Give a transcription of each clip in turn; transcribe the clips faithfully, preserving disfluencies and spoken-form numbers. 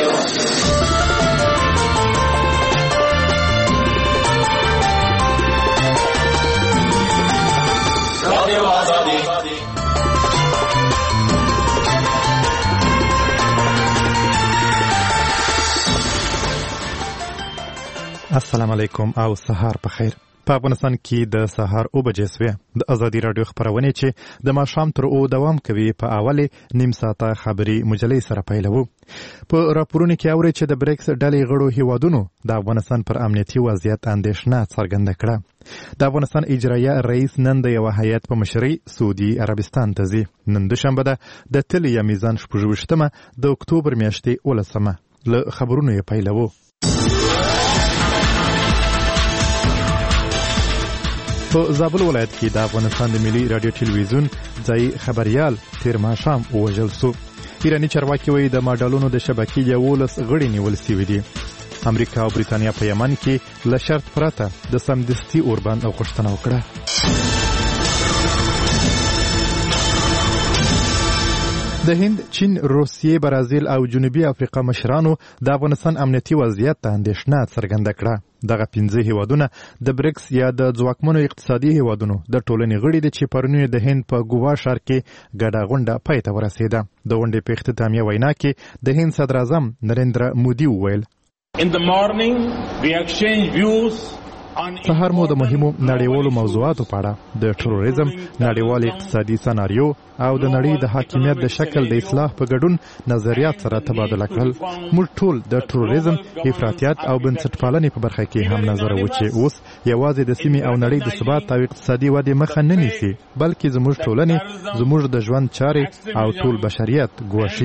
السلام علیکم او سهار په خیر. په افغانستان کې د سهار او بجې سوې د ازادي راډیو خبرونه چې د ماښام تر او دوام کوي په اوله نیم ساعته خبري مجلې سره پیلوو. په راپورونو کې اوري چې د بریکس ډلې غړو هیوادونو د افغانستان پر امنیتي وضعیت اندېښنه څرګنده کړه. د افغانستان اجرایه رئیس نن د یو هیئت په مشرۍ سعودي عربستان ته ځي. نن دوشنبه ده د تلې یا میزان شپږویشتمه د اکتوبر میاشتې ولسمه. له خبرونو یې پیلوو. په زابل ولایت کې د افغانستان د ملي رادیو ټلویزیون ځای خبريال تیر ماښام ووژل سو. ایراني چارواکي وایي د ماډلونو د شبکې یولس غړي نیول سوي دي. امریکا او بریتانیا په یمن کې له شرط پرته د سمدستي اوربند غوښتنه وکړه. د هند، چین، روسیې، برازیل او جنوبي افریقا مشرانو د افغانستان امنیتي وضعیت ته اندېښنه څرګنده کړه. دغه پنځه هیوادونه د بریکس یا د ځواکمنو اقتصادي هیوادونو د ټولنې غړي دي چې پرون د هند په ګوا ښار کې ګډه غونډه پای ته ورسېده. د غونډې په اختتامیه وینا کې د هند صدر اعظم نریندرا مودي وویل: سهار مو د مهمو نړیوالو موضوعاتو په اړه د تروریزم، نړیوال اقتصادي سناریو او د نړۍ د حاکمیت د شکل د اصلاح په ګډون نظریات سره تبادله کړل. موږ ټول د تروریزم، افراطیت او بنسټپالنې په برخه کې هم نظر و چې اوس یوازې د سیمې او نړۍ د ثبات او اقتصادي ودې مخه نه نیسي، بلکې زموږ ټولنې، زموږ د ژوند چارې او ټول بشریت ګواښي.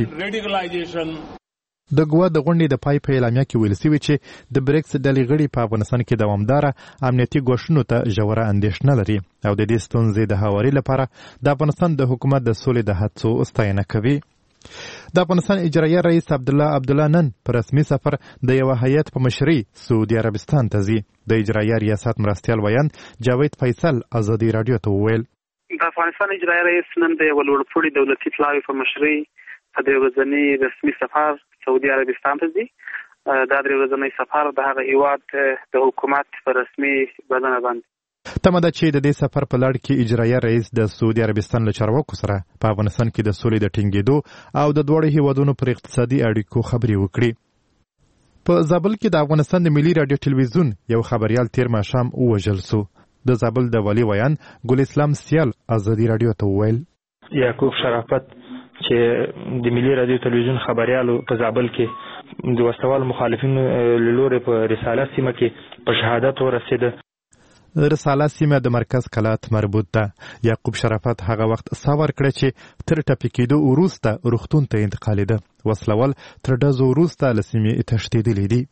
د ګوا د غونډې د پای په اعلامیه کې ویل شوي چې د بریکس ډلې غړي په افغانستان کې دوامداره امنیتي ګواښونو ته ژوره اندېښنه لري او د دې ستونزې د هواري لپاره د افغانستان د حکومت د سولې د هڅو ستاینه کوي. د افغانستان اجرایه رئیس عبدالله عبدالله نن په رسمي سفر د یو هیئت په مشرۍ سعودي عربستان ته ځي. د اجرایه ریاست مرستیال ویان جاوید فیصل ازادي راډیو ته وویل: د افغانستان اجرایه رئیس نن د یو لوړپوړي دولتي پلاوي په مشرۍ په د ورځني رسمي سفر سعودي عربستان ته ځي. دا د ورځنی سفر د هغه هیواد د حکومت په رسمي بلنه باندې. تمه ده چې د دې سفر په لړ کې اجرایه رئیس د سعودي عربستان له چارواکو سره په افغانستان کې د سولې د ټینګېدو او د دواړو هیوادونو پر اقتصادي اړیکو خبرې وکړي. په زابل کې د افغانستان د ملي رادیو ټلویزیون یو خبريال تیر ماښام ووژل سو. د زابل د والي ویان ګل اسلام سیال ازادي راډیو ته وویل: یعقوب شرافت چې د ملي رادیو ټلویزیون خبريالو په زابل کې د وسوال مخالفینو له لوري په رساله سیمه کې په شهادت ورسېده. رساله سیمه د مرکز کلات مربوط ده. یعقوب شرافت هغه وخت ساور کړ چې تر ټپي کېدو وروسته روغتون ته انتقالېده. وسلوال تر ډزو وروسته له سیمې تښتېدلی دي.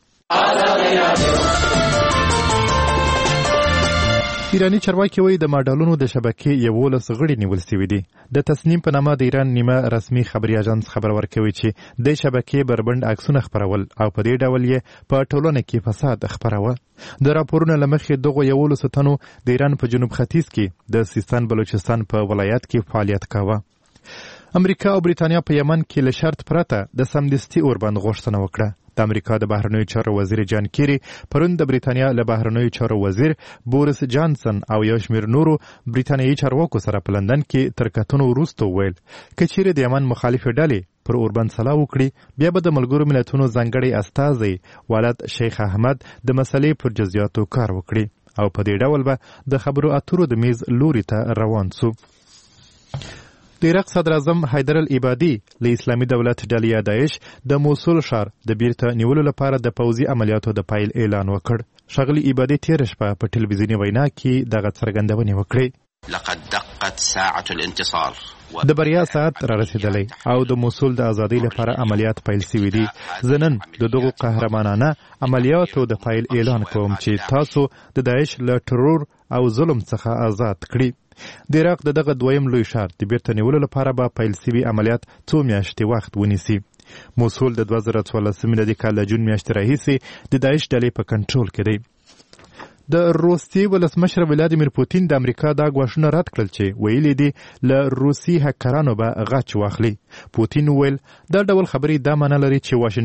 ایرانی چارواکي وایي د ماډلونو د شبکې یولس غړي نیول سوي دي. د تصنیم په نامه د ایران نیمه رسمي خبري اژانس خبر ورکوي چې د شبکې بربند عکسونه خپرول او په دې ډول یې په ټولنه کې فساد خپراوه. د راپورونو له مخې دغو یولسو تنو د ایران په جنوب ختیځ کې د سیستان بلوچستان په ولایت کې فعالیت کاوه. امریکا او بریتانیا په یمن کې له شرط پرته د سمدستي اوربند غوښتنه وکړه. د امریکا د بهرنیو چارو وزیر جان کیری پرون د بریتانیا له بهرنیو چارو وزیر بوریس جانسن او یو شمېر نورو بریتانیایي چارواکو سره په لندن کې تر کتنو وروسته وویل که چیرې د یمن مخالفې ډلې پر اوربند سلا وکړي، بیا به د ملګرو ملتونو ځانګړی استازی ولد شیخ احمد د مسلې پر جزئیاتو کار وکړي او په دې ډول به د خبرو اترو د میز لوري ته روان سو. د عراق صدر اعظم حیدر العبادي له اسلامي دولت ډلې داعش د موصل ښار د بیرته نیولو لپاره د پوځي عملیاتو د پیل اعلان وکړ. ښاغلي عبادي تېره شپه په ټلویزیوني وینا کې دغه څرګندونې وکړې. لقد دقت ساعة الانتصار د بریا ساعت را رسیدلی او د موصل د ازادۍ لپاره عملیات پیل سوي دي. زه نن د دغو قهرمانانه عملیاتو د پیل اعلان کوم چې تاسو د داعش له ترور او ظلم څخه آزاد کړي. د عراق د دغه دویم لوی ښار د بیرته نیولو لپاره به پیل سوي عملیات څو میاشتې وخت ونیسي. موصل د دوه زره څوارلسم میلادي کال له جون میاشتې راهیسې د داعش ډلې په کنټرول کې دی. د روسیې ولسمشر ولادیمیر پوتین د امریکا دا ګواښونه رد کړل چې ویلي دي له روسي هکرانو به غچ واخلي. پوتین وویل دا ډول خبرې دا معنی لري چې واشنګټن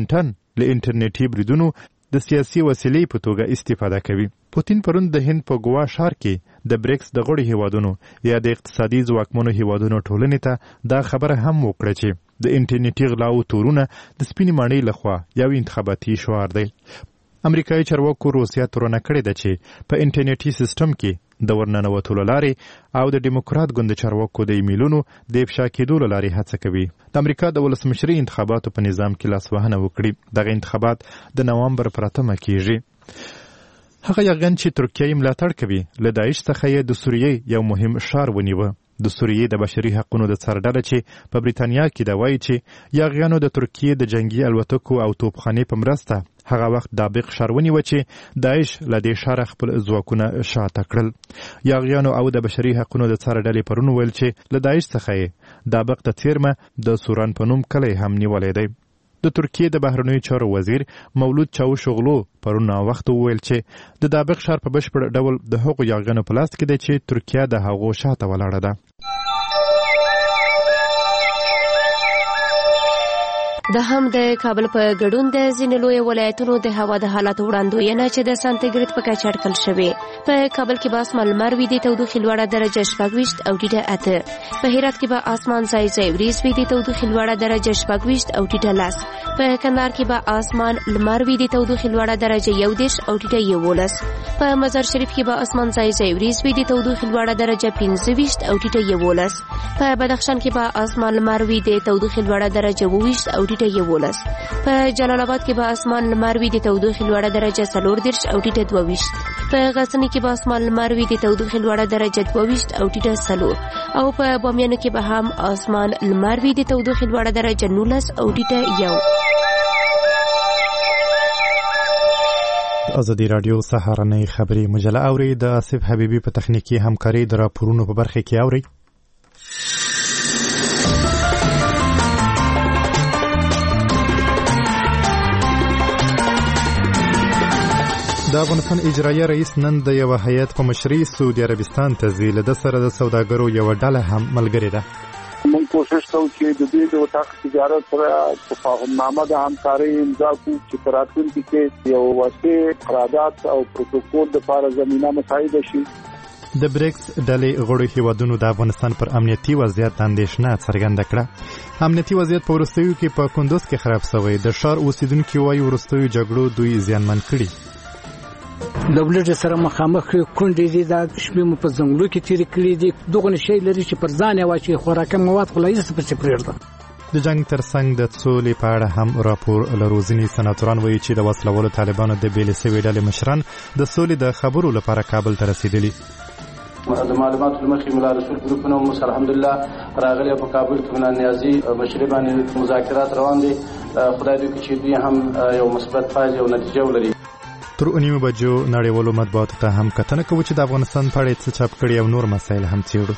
له انټرنیټي بریدونو د سیاسي وسیلې په توګه استفاده کوي. پوتین پرون د هند په ګوا ښار کې د بریکس د غړو هیوادونو یا د اقتصادي ځواکمنو هیوادونو ټولنې ته دا خبره هم وکړه چې د انټرنیټي غلاو تورونه د سپینې ماڼۍ لخوا یو انتخاباتي شعار دی. امریکایي چارواکو روسیه تورنه کړې ده چې په انټرنیټي سیستم کې د ورننوتلو لارې او د ډیموکرات ګوند چارواکو د ایمیلونو د افشا کېدو لارې هڅه کوي. د امریکا د ولسمشري انتخاباتو په نظام کې لاسوهنه وکړي. دغه انتخابات د نوامبر پر اتمه کیږي. هغه یغن چې ترکیه ملاتړ کوي له داعش څخه یې د سوریې یو مهم ښار ونیوه. د سوریې د بشري حقوقو د څارډله چې په بریتانیا کې دا وایي چې یاغیانو د ترکیې د جنگي الوتکو او توپخانې په مرسته هغه وخت دابق ښار ونیوه چې داعش له دې ښاره خپل ځواکونه شاته کړل. یاغیانو او د بشري حقوقو د څارډلې پرون ویل چې له داعش څخه یې دابق ته څیرمه د سوران په نوم کلی هم نیولی دی. د ترکیې د بهرنیو چارو وزیر مولود چاوشوغلو پرون وخت وویل چې د دابق ښار په بشپړ ډول د هغو یاغیانو په لاس کې دی چې ترکیه د هغو شاته ولاړه ده. د هم د کابل په ګډون د ځینې لوی ولایتونو د هوا د حالاتو وړاندوینه چې د سانتیګریډ په کچه اټکل شوې. په کابل کې به اسمان لمر وي، د تودوخې لوړه درجه شپږ ویشت او ټیټه اته. په هرات کې به اسمان ځای ځای وریځ وي، د تودوخې لوړه درجه شپږ ویشت او ټیټه لس. په کندهار کې به اسمان لمر وي، د تودوخې لوړه درجه یو دېرش او ټیټه یولس. په مزار شریف کې به اسمان ځای ځای وریځ وي، د تودوخې لوړه درجه پنځه ویشت او ټیټه یولس. په بدخشان کې به اسمان لمر وي، د تودوخې لوړه درجه اووه ویشت او ټیټه یولس. په جلال آباد کې به اسمان لمر وي، د تودوخې لوړه درجه څلور دېرش او ټیټه دوه ویشت. په غزني کې به اسمان لمر وي، د تودوخې لوړه درجه دوه ویشت او ټیټه څلور. او په بامیان کې به هم اسمان لمر وي، د تودوخې لوړه درجه نولس او ټیټه یو. ازادي راډیو سهارنۍ خبري مجله اوري. د آصف حبیبي په تخنیکی همکاري د راپورونو په برخه کې اوري. د افغانستان اجرایه رئیس نن د یو هیئت په مشرۍ سعودي عربستان ته ځي. له ده سره د سوداګرو یوه ډله هم ملګرې ده. موږ کوشش کوو چې د دې د وطاق تجارت سره تفاهمنامه د همکارۍ امضا کړو چې په راتلونکي کې یو واسع قرارداد او پروتوکول دپاره زمینه مساعده شي. د بریکس ډلې غړو هیوادونو د افغانستان پر امنیتي وضعیت اندېښنه څرګنده کړه. امنیتي وضعیت په وروستیو کې په کندوز کې خراب شوی. د ښار اوسیدونکي وایي وروستیو جګړو دوی زیانمن کړي. دولت سره مخامخ کونډې دي، د شپې مو په ځنګلو کې تیرې کړې دي. دغه شی لري چې پر ځان یې واچوي، خوراکي مواد خو لا هېڅ پسې پرېږده. د جنگ ترڅنګ د سولې په اړه هم راپور لرو. ځینې سناتوران وایي چې د وسلوالو طالبانو د بېلې سوې ډلې مشران د سولې د خبرو لپاره کابل ته رسېدلي. د معلوماتو مخې ملا رسول ګروپونه هم الحمدلله راغلي په کابل کې منا نیازي مشري باندې مذاکرات روان دي. خدای دې وکړي چې دوی هم یو مثبت پایله او نتیجه ولري. تر نیمه بجو نړیوالو مطبوعاتو ته هم کتنه کوو چې د افغانستان په اړه څه چاپ کړي او نور مسایل هم څېړو.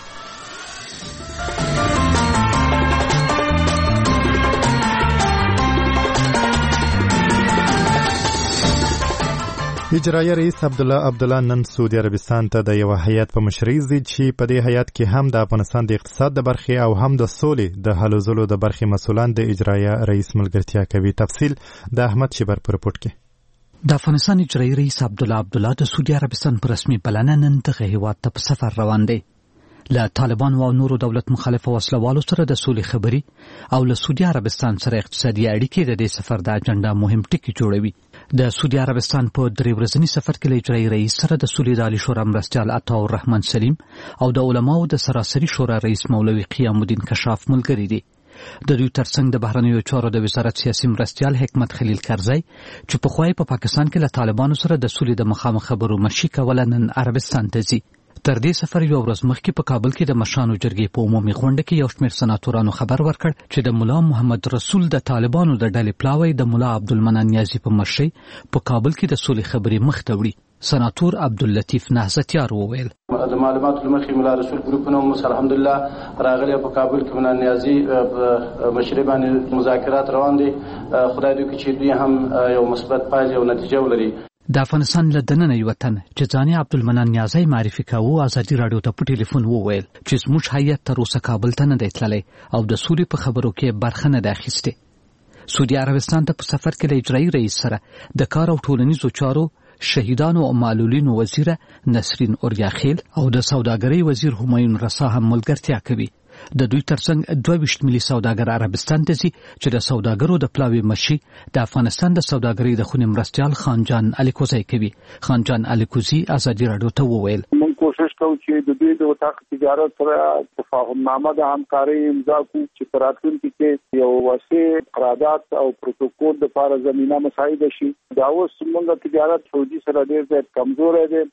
اجرایه رئیس عبدالله عبدالله نن سعودي عربستان ته د یو هیئت په مشرۍ ځي چې په دې هیئت کې هم د افغانستان د اقتصاد د برخې او هم د سولې د هلو ځلو د برخې مسؤلان د اجرایه رئیس ملګرتیا کوي. تفصیل د احمد شیبر په رپورټ کې. د افغانستان اجرایي رئیس عبدالله عبدالله د سعودي عربستان په رسمي بلنه نن دغه هیواد ته په سفر روان دی. له طالبان او نورو دولت مخالف وسلوالو سره د سولې خبري او له سعودي عربستان سره اقتصادي اړیکې د دې سفر د اجنډا مهم ټکي جوړوي. د سعودي عربستان په درې ورځني سفر کې له اجرایي رئیس سره د سولې د عالي شورا مرستیال عطا الرحمن سلیم او د علماو د سراسري شورا رئیس مولوي قیام الدین کشاف ملګري دي. د دوی ترڅنګ د بهرنیو چارو د وزارت سیاسي مرستیال حکمت خلیل کرزی چې پخوای په پاکستان کې له طالبانو سره د سولې د مخامخ خبرو مشي کوله نن عربستان ته ځي. تر دې سفر یو ورځ مخکې په کابل کې د مشرانو جرګې په عمومي غونډه کې یو شمېر سناتورانو خبر ورکړ چې د ملا محمد رسول د طالبانو د ډلې پلاوی د ملا عبدالمنان نیازي په مشرۍ په کابل کې د سولې خبرې مخ ته وړي. سناتور عبداللطیف نهضتیار وویل د معلوماتو مخې ملا رسول ګروپونه هم الحمدلله راغلي په کابل کې منا نیازي مشري باندې مذاکرات روان دي. خدای دې وکړي چې دوی هم یو مثبت پایله او نتیجه ولري. د افغانستان له دننه یو وطن چې ځاني عبدالمنان نیازی معرفي کاوه ازادي راډیو ته په ټلیفون وویل چې زموږ هیئت تر اوسه کابل ته نه دی تللی او د سولې په خبرو کې برخه نه ده اخیستې. سعودي عربستان ته په سفر کې له اجرایي رئیس سره د کار او ټولنیزو چارو شهیدانو او معلولینو وزیره نسرین اوریاخیل او د سوداګرۍ وزیر همایون رسا هم ملګرتیا کوي. د دوی ترڅنګ دوه ویشت ملي سوداګر عربستان ته ځي چې د سوداګرو د پلاوي مشي د افغانستان د سوداګرۍ د خونې مرستيال خانجان الیکوزی کوي. خانجان الیکوزی ازادي راډیو ته وویل موږ کوشش کوو چې د دوی د وطاق تجارت سره تفاهم نامه د همکارۍ امضا کړو چې په راتلونکي کې یو واسع قرارداد او پروتوکول د لپاره زمينه مساعده شي. دا اوس موږ تجارت سعودي سره ډېر زیات کمزور دی.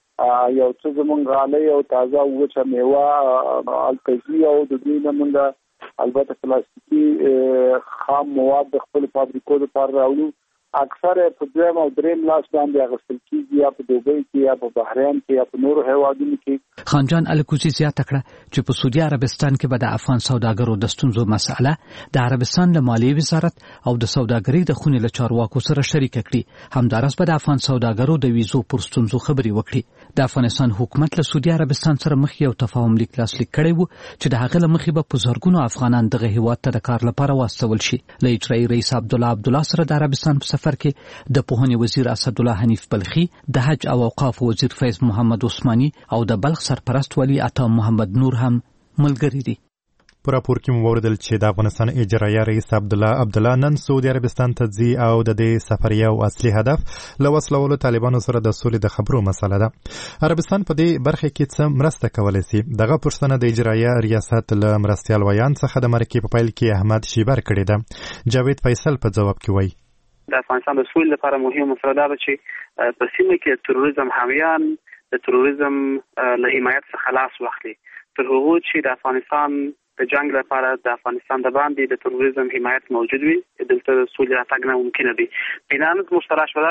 یو څه زمونږ غالۍ او تازه وچه میوه الکزي او د دوی نه موږ البته پلاستیکي خام مواد د خپل فابریکو لپاره راوړو. اکثر په دویم او دریم لاس باندې اخیستل کېږي یا په دوبۍ کې یا په بحرین کې یا په نورو هیوادونو کې. خانجان الیکوزی زیاته کړه چې په سعودي عربستان کې به د افغان سوداګرو د ستونزو مسأله د عربستان له مالیې وزارت او د سوداګرۍ د خونې له چارواکو سره شریک کړي. همدارس به د افغان سوداګرو د ویزو پر ستونزو خبرې وکړي. د افغانستان حکومت له سعودي عربستان سره مخ یو تفاهم لیک لاسلیک کړی وو چې د هغه له مخې به په زرګونو افغانان دغه هیواد ته د کار لپاره واستول شي. له اجرایي رئیس عبدالله عبدالله سره د عربستان په سفر کې د پوهنې وزیر اسدالله حنیف بلخي، د حج او اوقاف وزیر فیض محمد عثماني او د بلخ سرپرست ولی عطا محمد نور هم ملګري دي. په راپور کې مو وردل چې د افغانستان اجرایي رئیس عبدالله عبدالله نن سعودي عربستان ته ځي او د دې سفر یو اصلي هدف له وسلوالو طالبانو سره د سولې د خبرو مسله ده. عربستان په دې برخه کې څه مرسته کولی شي؟ دغه پوښتنه د اجرایي ریاست له مرستیال ویان څخه د مرکې په پیل کې احمد شیبر کړې ده. جاوید فیصل په ځواب کې وایي د افغانستان د سولې لپاره مهمه مسله ده چې په سیمه کې تروریزم حامیان د تروریزم له حمایت څخه خلاص واخلي. تر هغو چې د افغانستان د جنگ لپاره د افغانستان د باندې د تروریزم حمایت موجود وي، دلته سولې راتګ ناممکن دی. بنامه مشترک شوه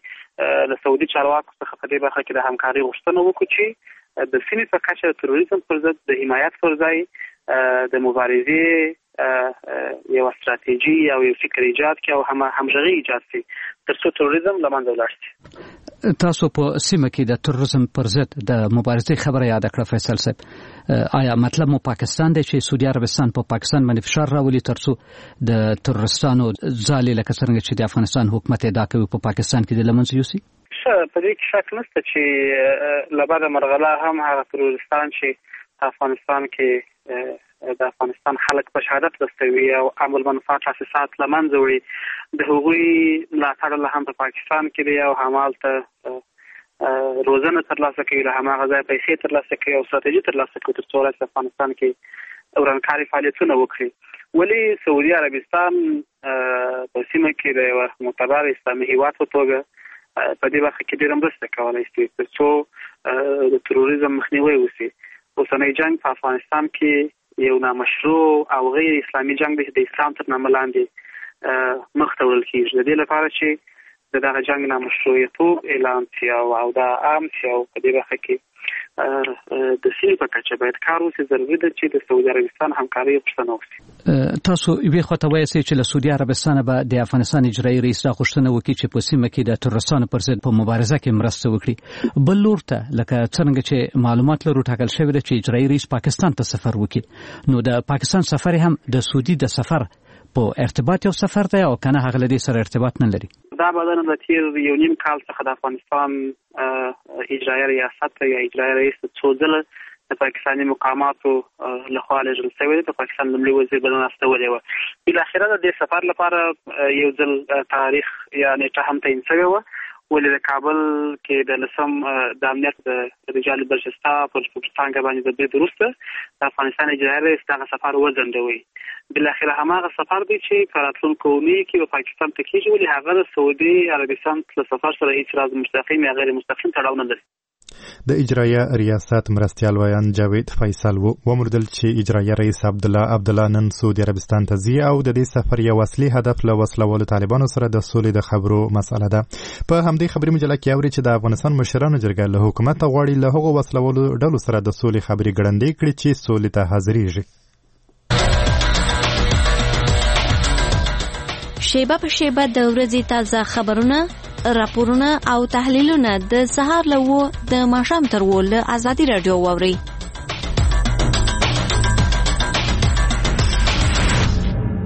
چې له سعودي چارواکو څخه په دې برخه کې د همکارۍ غوښتنه وکړي چې د سیمې په کچه د تروریزم پر ضد د حمایت پر ځای د مبارزې یو استراتیژي او یو فکر ایجاد کړي او هم همغږي ایجاد کړي ترڅو تروریزم له منځه ولاړ شي. تاسو په سیمه کې د تروریزم پر ضد د مبارزې خبره یاد کړه فیصل صاحب. آیا مطلب مو پاکستان دی چې سعودي عربستان په پاکستان باندې فشار راولي ترڅو د تروریستانو ځالې لکه څنګه چې د افغانستان حکومت ادعا کوي په پاکستان کې د لمنځه یوسي؟ په دې کې شک نشته چې له بعده مرغله هم هغه تروریستان چې په افغانستان کې د افغانستان خلک په شهادت رسوي او عمل منفعت تاسیسات له منځه وړي، د هغوی ملاتړ هم په پاکستان کې دی او همالته روزنه ترلاسه کوي، له هماغه ځایه پیسې ترلاسه کوي او استراتیژي ترلاسه کوي ترڅو په افغانستان کې ورانکاري فعالیتونه وکړي. ولی سعودي عربستان په سیمه کې د یو معتبر اسلامي هیواد په توګه په دې برخه کې ډېره مرسته کولی شي ترڅو د تروریزم مخنیوی وشي. اوسنی جنگ په افغانستان کې یو نامشروع او غیر اسلامي جنگ دی چې د اسلام تر نامه لاندې مخ ته وړل کېږي. د دې لپاره چې د دغه جنگ نامشروعیتوب اعلان شي او دا عام شي او په دې برخه کې د سیمې په کچه باید کار وشي. ضروري ده چې د سعودي عربستان همکارۍ غوښتنه وشي. تاسو یوې خواته وایئ چې له سعودي عربستان به د افغانستان اجرایي رئیس دا غوښتنه وکړي چې په سیمه کې د تروریستانو پر ضد په مبارزه کې مرسته وکړي. بل لور ته لکه څنګه چې معلومات لرو ټاکل شوی ده چې اجرایي رئیس پاکستان ته سفر وکړي، نو د پاکستان سفر هم د سعودي د سفر په ارتباط یو سفر دی او کنه هغه لدی سره ارتباط نه لري. دا بدن د تیر یو نیم کال څخه د افغانستان اجرایي ریاست یا اجرایي رئیس څو ځله د پاکستاني مقاماتو لخوا لېږل شوی دی. د پاکستان لومړي وزیر بلنه استولې وه. بالاخره د دې سفر لپاره یو ځل تاریخ یا نیټه هم تعیین شوې وه، ولې د کابل کې د لسم د امنیت د رجال بلوچستا پر څنګه باندې د دې وروسته د افغانستان اجرایي رئیس دغه سفر وځنډوي. بالاخره هماغه سفر دی چې په راتلونکو اونیو کې په پاکستان ته کېږي، ولې هغه د سعودي عربستان له سفر سره هیڅ راز مستقیم یا غیر مستقیم تړاو نه لري. د اجرایه ریاست مرستیال ویان جاوید فیصل ومردل چې اجرایه رئیس عبدالله عبدالله نن سعودي عربستان ته ځي او د دې سفر یو اصلي هدف له وسلوالو طالبانو سره د سولې د خبرو مسأله ده. په همدې خبري مجله کې اوري چې د افغانستان مشرانو جرګه له حکومت غواړي له هغو وسلوالو ډلو سره د سولې خبري ګړندۍ کړي چې سولې ته حاضرېږي. شیبه په شیبه د ورځې تازه خبرونه، راپورونه او تحلیلونه د سهار له وو د ماښام تر وو له ازادي رادیو واوري.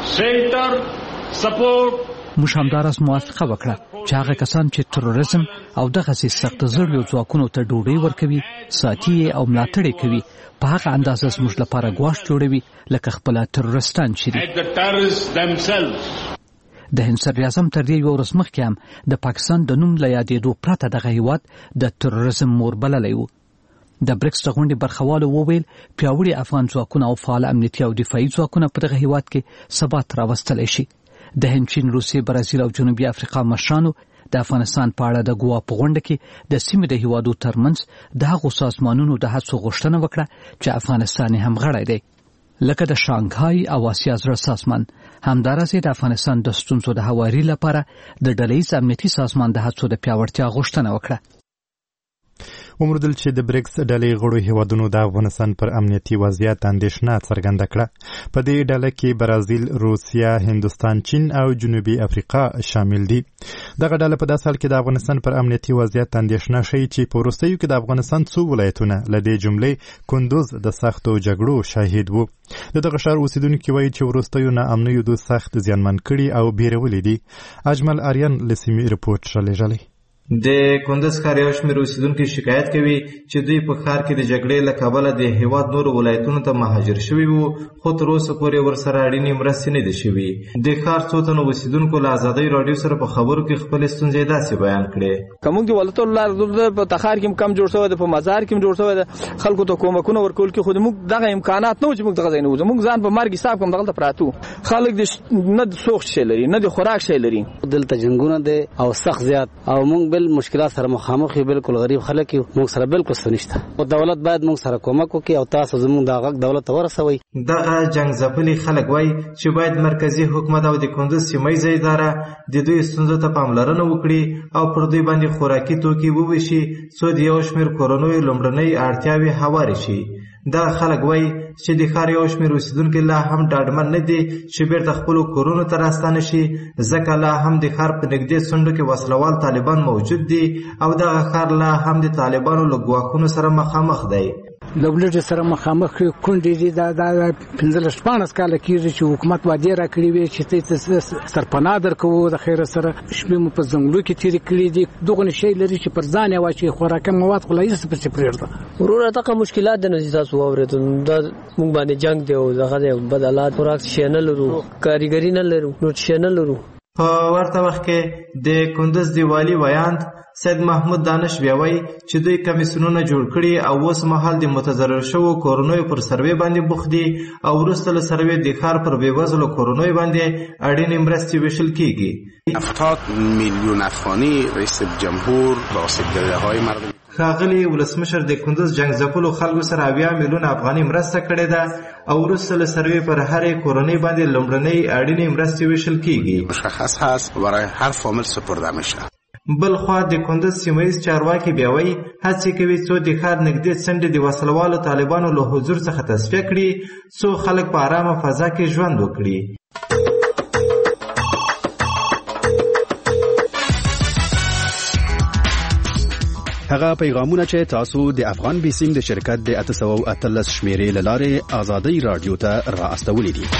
center support. موږ همداراز موافقه وکړه چې هغه کسان چې تروریزم او دغسې سخت زړیو ځواکونو ته ډوډۍ ورکوي، ساتي او ملاتړ یې کوي، په هغه اندازه زموږ لپاره ګواښ جوړوي لکه خپله تروریستان چې دي. د هند صدر اعظم تر دې یوه ورځ مخکې هم د پاکستان د نوم له یادېدو پرته دغه هیواد د تروریزم مور بللی و. د بریکس د غونډې برخوالو وویل پیاوړي افغان ځواکونه او فعال امنیتي او دفاعي ځواکونه په دغه هیواد کې ثبات راوستلی شي. د هند، چین، روسیې، برازیل او جنوبي افریقا مشرانو د افغانستان په اړه د ګوا په غونډه کې د سیمې د هیوادو ترمنځ د هغو سازمانونو د هڅو غوښتنه وکړه چې افغانستان یې هم غړی دی، لکه د شانګهای او آسیا زړه سازمان. همداراز د افغانستان د ستونزو د هواري لپاره د ډلهییز امنیتي سازمان د هڅو د پیاوړتیا غوښتنه وکړه. ومردل چې د بریکس ډلې غړو هیوادونو د افغانستان پر امنیتي وضعیت اندېښنه څرګنده کړه. په دې ډله کې برازیل، روسیه، هندوستان، چین او جنوبي افریقا شامل دي. دغه ډله په داسې حال کې د افغانستان پر امنیتي وضعیت اندېښنه ښیي چې په وروستیو کې د افغانستان څو ولایتونه له دې جملې کندوز د سختو جګړو شاهد وو. د دغه ښار اوسیدونکي وایي چې وروستیو ناامنیو دوی سخت زیانمن کړي او بیرولي دي. اجمل آریان له سیمې رپورټ رالیږلی. د کندز ښار یو شمېر اوسیدونکي شکایت کوي چې دوی په ښار کې د جګړې له کبله د هېواد نورو ولایتونو ته مهاجر شوي وو، خو تر اوسه پورې ورسره اړینې مرستې نه دي شوي. د ښار څو تنو اوسیدونکو له ازادۍ راډیو سره په خبرو کې خپلې ستونزې داسې بیان کړې. که موږ د ولایتو له لارې په تخار کې هم کم جوړ شوی دی، په مزار کې هم جوړ شوی دی، خلکو ته کومکونه ورکول کې خو موږ دغه امکانات نه و چې موږ دغه ځای نه وځو. موږ ځان په مرګ حساب کوم دغلته پراته وو. خلک د نه د سوخت شی لري، نه د خوراک شی لري. دلته جنګونه دی او سخت زیات او موږ بل مشکلات سره مخامخ یو، بالکل غریب خلک یو، موږ سره بالکل څه نشته. او دولت باید موږ سره کومک وکړي او تاسو زموږ د غږ دولت ته ورسوئ. دغه جنګ ځپلي خلک وایي چې باید مرکزي حکومت او د کندز سیمه ییزه اداره د دوی ستونزو ته پاملرنه وکړي او پر دوی باندې خوراکي توکي وویشي څو د یو شمېر کورنیو لومړنۍ اړتیاوې هوارې شي. دا خلک وایي چې د ښار یو شمېر اوسیدونکي لا هم ډاډمن نه دي چې بیرته خپلو کورونو ته راستانه شي، ځکه لا هم د ښار په نږدې څنډو کې وسلوال طالبان موجود دي او دغه ښار لا هم د طالبانو له ګواښونو سره مخامخ دی. دولت سره مخامخ کونډې دي. دا د پنځلس شپاړس کاله کېږي چې حکومت وعدې راکړې وې چې ته سرپناه درکوو، د خیره سره شپې مو په ځنګلو کې تېرې کړي دي. دغه شی لري چې پر ځان یې واچوي، خوراکي مواد خو لا هېڅ پسې پرېږده. وروره دغه مشکلات د نو تاسو واورېدو، دا موږ باندې جنګ دی او دغه دی بد حالات، خوراک شی نه لرو، کاریګري نه لرو، نور شی نه لرو. په ورته وخت کې د کندز د والي ویاند سید محمود دانش بیا وایي چې دوی کمیسیونونه جوړ کړي او اوس مهال د متضرر شوو کورنیو پر سروې باندې بوخت دي او وروسته له سروې د ښار پر بېوزلو کورنیو باندې اړینې مرستې ویشل کیږي. هفتاد میلیون افغانی رئیس جمهور با آسیب‌دیده‌های مردم ښاغلي ولسمشر د کندز جنګ ځپلو خلکو سره اویا میلیون افغاني مرسته کړې ده او وروسته له سروې پر هرې کورنۍ باندې لومړنۍ اړینې مرستې ویشل کیږي. مشخص هست برای هر فامیل سپرده میشه. بل خوا د کندز سیمه ییز چارواکي بیا وایي هڅې کوي څو د ښار نږدې څنډې د وسلوالو طالبانو له حضور څخه تصفیه کړي څو خلک په ارامه فضا کې ژوند وکړي. هغه پیغامونه چې تاسو د افغان بیسیم د شرکت د اته سوه او اتلس شمیرې له لارې ازادۍ راډیو ته را استولې دي.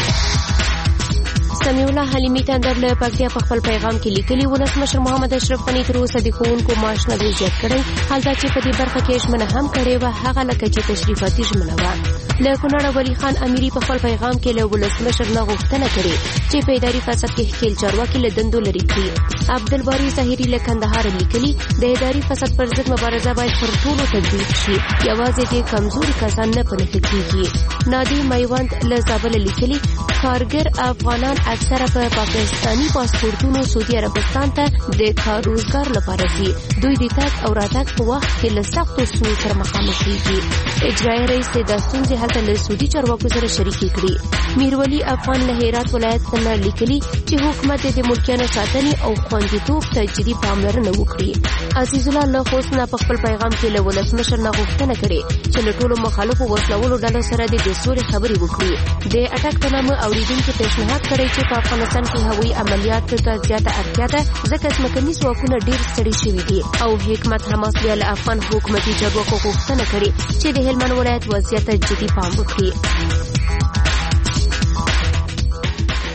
سمیع الله حلیمي تندر له پکتیا په خپل پیغام کې لیکلي، ولسمشر محمد اشرف غني تر اوسه د ښوونکو معاش نه دی زیات کړی، حالدا چې په دې برخه کې ژمنه هم کړې وه هغه لکه چې تشریفاتي ژمنه وه. له کونړه ولی خان امیري په خپل پیغام کې له ولسمشر نه غوښتنه کړې چې په اداري فساد کې ښکېل چارواکي له دندو لرې کړي. عبدالباري ظاهري له کندهار لیکلي، د اداري فساد پر ضد مبارزه باید پر ټولو تطبیق شي، یوازې د کمزوري کسان نه پنهښت کېږي. نادي میوند له زابل لیکلي، کارګر افغانان اکثره په پاکستاني پاسپورتونو سعودي عربستان ته د کار روزګار لپاره ځي، دوی د تګ او راتګ په وخت کې له سختو ستونزو سره مخامخ کېږي. اجرایي رئیس دا ستونزې هلته له سعودي چارواکو سره شریکې کړي. میرولی افغان له هرات ولایت څخه لیکلي چې حکومت د ملکیانو ساتنې او خوندیتوب ته جدي پاملرنه وکړي. عزیز الله له خوست نه په خپل پیغام کې له ولسمشر نه غوښتنه کړې چې له ټولو مخالفو وسلوالو ډلو سره د سولې خبرې وکړي. د اټک په نامه اورېدونکو پیشنهاد کړی چې په افغانستان کې هوایي عملیاتو ته زیاته اړتیا ده ځکه ځمکني ځواکونه ډېر ستړي شوي دي. او حکمت حماس بیا له افغان حکومتي چارواکو غوښتنه کړې چې د هلمند ولایت وضعیت ته جدي پام وکړي.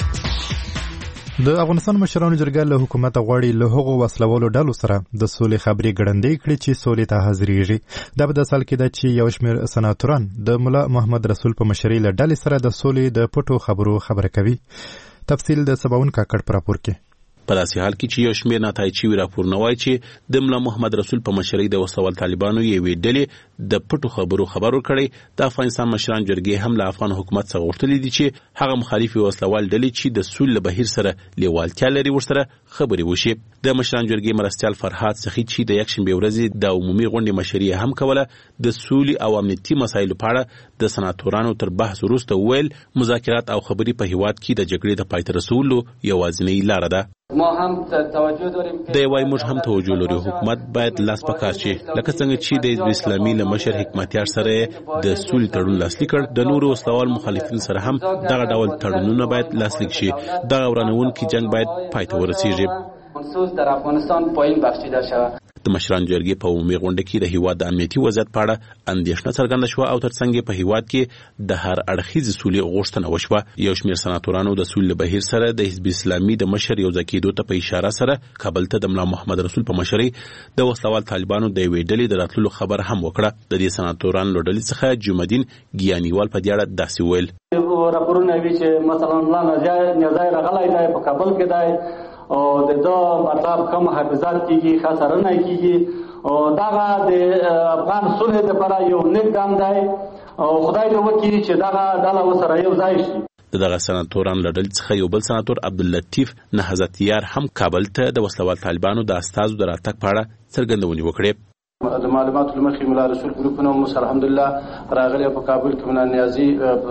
د افغانستان مشرانو جرګه له حکومت غواړي له هغو وسلوالو ډلو سره د سولې خبرې ګړندۍ کړي چې سولې ته حاضرېږي. دا په داسې حال کې ده چې یو شمېر سناتوران د ملا محمد رسول په مشرۍ له ډلې سره د سولې د پټو خبرو خبره کوي. تفصیل د سباون کاکړ په راپور کې. په داسې حال کې چې یو شمېر نتایج شوي راپورونه وایي چې د ملا محمد رسول په مشرۍ د وسوال طالبانو یوې ډلې د پټو خبرو خبر ورکړی. د افغانستان مشران جرګې هم له افغان حکومت څخه غوښتلي دي چې هغه مخالفې وسلوال ډلې چې د سولې له بهیر سره لیوالتیا لري ورسره خبرې وشي. د مشران جرګې مرستیال فرهاد سخي چې د یکشنبې ورځې د عمومي غونډې مشري هم کوله د سولې او امنیتي مسایلو په اړه د سناتورانو تر بحث وروسته وویل مذاکرات او خبرې په هیواد کې د جګړې د پای ته رسولو یوازینۍ لاره ده. ما هم توجه داریم د وای موږ هم توجه لرو حکومت باید لاس پکار شي لکه څنګه چې د حزب اسلامي له مشر حکمتیار سره د سولې تړون لاسلیک کړ. د نورو وسلوال مخالفین سره هم دغه ډول تړونونه باید لاسلیک شي. دغه ورانوونکي جنگ باید پای ته ورسیږي. منسوس در افغانستان پایین بخشیده شود. د مشران جرګې په عمومي غونډه کې د هیواد د امنیتي وضعیت په اړه اندېښنه څرګنده شوه او ترڅنګ په هیواد کې د هر اړخیزې سولې غوښتنه وشوه. یو شمېر سناتورانو د سولې بهیر سره د حزب اسلامي د مشر یو ځای کېدو ته په اشاره سره کابل ته د ملا محمد رسول په مشرۍ د وسلوال طالبانو د یوې ډلې د راتللو خبر هم وکړه. د دې سناتورانو له ډلې څخه جمعدین ګیانیوال په دې اړه داسې ویل. راپورونه وی چې مثلا الله نزای راغلی دی په کابل کې دی او د دا مطلب کوم حفاظت کیږي خطر نه کیږي او دغه د افغان صلح لپاره یو نیک ګام دی او خدای دې وکړي چې دغه ډله وسره یو ځای شي. دغه سناتوران له ډلې څخه یو بل سناتور عبداللطیف نهضتیار هم کابل ته د وسلوال طالبانو د استازو د راتګ په اړه څرګندونې وکړې. د معلوماتو لمخې ملا رسول ګروپونه هم الحمدلله راغلي په کابل کې منا نیازي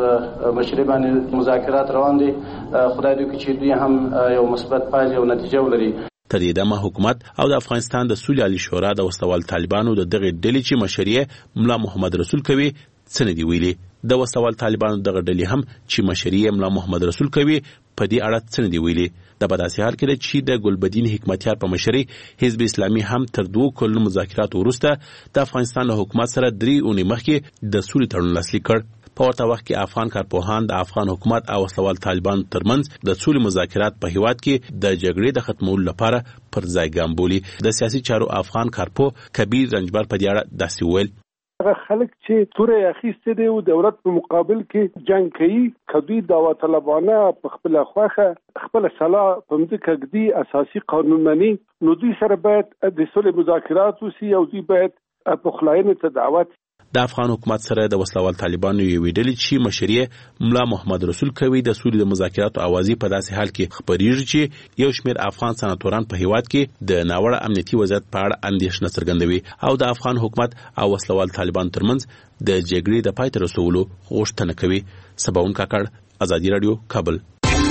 مشري باندې مذاکرات روان دي. خدای دې وکړي چې دوی هم یو مثبت پایله او نتیجه ولري. تر دې دمه حکومت او د افغانستان د سولې عالی شورا د وسلوال طالبانو د دغه ډلې چې مشري ملا محمد رسول کوي څه نه دی ویلي. د وسلوال طالبانو دغه ډلې هم چې مشري ملا محمد رسول کوي په دې اړه څه نه دی ویلي. د په داسې حال کې ده چې د ګلبدین حکمتیار په مشرۍ حزب اسلامي هم تر دوو کلونو مذاکراتو وروسته د افغانستان له حکومت سره درې اونۍ مخکې د سولې تړون لاسلیک کړ. په ورته وخت کې افغان کارپوهان د افغان حکومت او وسلوال طالبانو ترمنځ د سولې مذاکرات په هیواد کې د جګړې د ختمولو لپاره پر ځای ګام بولي. د سیاسي چارو افغان کارپو کبیر رنجبر په دې اړه داسې ویل. هغه خلک چې تورې اخیستې دي او دولت په مقابل کې جنگ کوي کدوې داوطلبانه په خپل خوخه خپل سلا په مځکه کې اساسي قانون مني نو دوی سره باید د سولې مذاکرات وشي او دوی باید په خلاینه ته دعوت. د افغان حکومت سره د وسلوال طالبانو یوې ډلې چې مشري ملا محمد رسول کوي د سولې د مذاکراتو اوازې په داسې حال کې خبرېږي چې یو شمېر افغان سناتوران په هیواد کې د ناوړه امنیتي وضعیت په اړه اندېښنه څرګندوي او د افغان حکومت او وسلوال طالبانو ترمنځ د جګړې د پای ته رسولو غوښتنه کوي. سباون کاکړ، ازادي راډیو، کابل.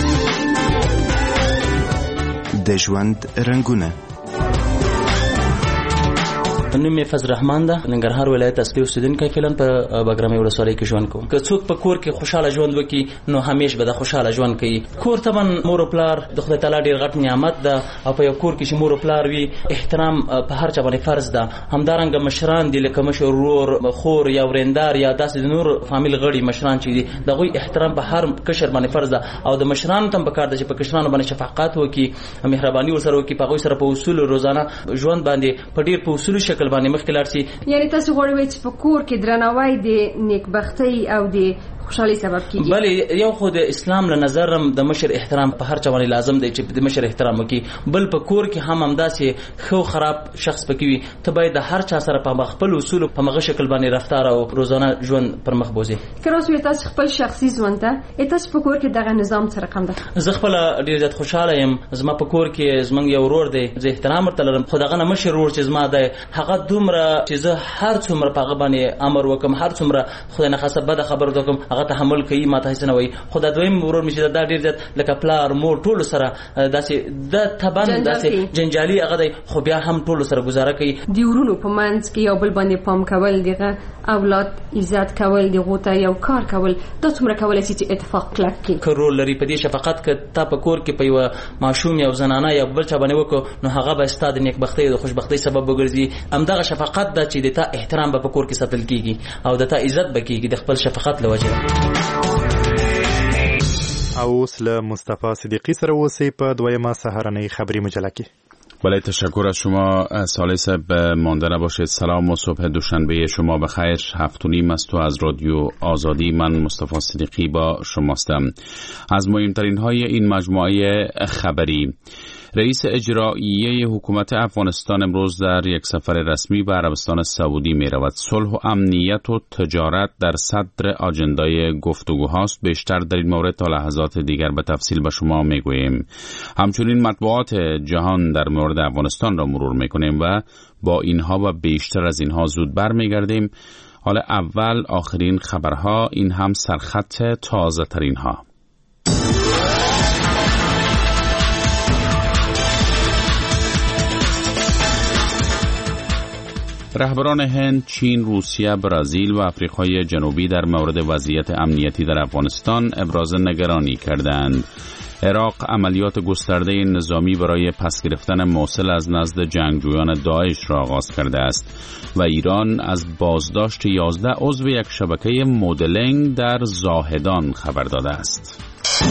د ژوند رنګونه. نوم یې فضل رحمان ده. ننګرهار ولایت اصلي اوسیدونکی فعلا په بګرامي ولسوالۍ کې ژوند کوم. که څوک په کور کې خوشاله ژوند وکړي نو همیش به د خوشاله ژوند کوي. کور طبعا مور او پلار د خدای تعالی ډیر غټ نعمت ده او په یو کور کې چې مور او پلار وي احترام په هر چا باندې فرض ده. همدارنګه مشران دي لکه مشر ورور، خور یا ورندار یا داسې د نور فامیل غړي مشران چې دي دغوی احترام په هر کشر باندې فرض ده او د مشرانو تم په کار ده چې په کشرانو باندې شفقت وکړي، مهرباني ورسره وکړي، په هغوی سره په اصول روزانه ژوند باندې په ډیر په اصولي شکل باندې مخکې لاړ شي. یعنی تاسو غواړئ چې په کور کې درناوی د نیکبختۍ او د خوشحالي سبب کیږي. بلې یو خو د اسلام له نظر د مشر احترام په هر چا باندې لازم دی چې د مشر احترام وکړي. بل په کور کې هم همداسې ښه خراب شخص پکې وي ته باید د هر چا سره په خپل اصولو په مغه شکل باندې رفتار او روزانه ژوند پر مخ بوزي. که اوس تاسو خپل شخصي ژوند ته تاسو په کور کې دغه نظام سره کوم ده؟ زه خپل ډیر زیات خوشاله یم. زما په کور کې زمونږ یو ورور دی، زه احترام ورته لرم. خو دغه مشر ورور چې زما دی هغه دومره چې زه هر څومره په هغه باندې امر وکم، هر څومره خدای نه خاصه بده خبر وکم هغه تحمل کوي، ما ته هیڅ نه وایي. خو د دویم ورور مې چې دا ډېر زیات لکه پلار مور ټولو سره داسې د تبن داسې جنجالي هغه دی خو بیا هم ټولو سره ګزاره کوي. د ورونو په منځ کې یو بل باندې پام کول، دغه اولاد عزت کول، دغه ته یو کار کول، دا څومره کولی شي چې اتفاق کلک کړي. که رول لري په دې شفقت که تا په کور کې په یوه ماشوم یا زنانه یا بل چا باندې وکړو نو هغه به ستا د نیکبختۍ او د خوشبختۍ سبب وګرځي. همدغه شفقت ده چې د تا احترام به په کور کې ساتل کیږي او د تا عزت به کیږي د خپل شفقت له وجې. او اوس له مصطفی صدیقی سره اوسې په دویمه سهارنۍ خبری مجله کې. بله، تشکر از شما سالی صاحب. مانده نباشید. سلام و صبح دوشنبه شما بخیر. هفت و نیم است و از رادیو آزادی من مصطفی صدیقی با شماستم. از مهمترین های این مجموعه خبری: رئیس اجرایی حکومت افغانستان امروز در یک سفر رسمی به عربستان سعودی می رود. صلح و امنیت و تجارت در صدر آجندای گفتگوهاست. بیشتر در این مورد تا لحظات دیگر به تفصیل به شما می گوییم. همچنین مطبوعات جهان در مورد افغانستان را مرور می کنیم و با اینها و بیشتر از اینها زود بر می گردیم. حالا اول آخرین خبرها، این هم سرخط تازه ترین ها. رهبران هند، چین، روسیه، برزیل و آفریقای جنوبی در مورد وضعیت امنیتی در افغانستان ابراز نگرانی کردند. عراق عملیات گسترده نظامی برای پس گرفتن موصل از نزد جنگجویان داعش را آغاز کرده است و ایران از بازداشت یازده عضو یک شبکه مدلینگ در زاهدان خبر داده است.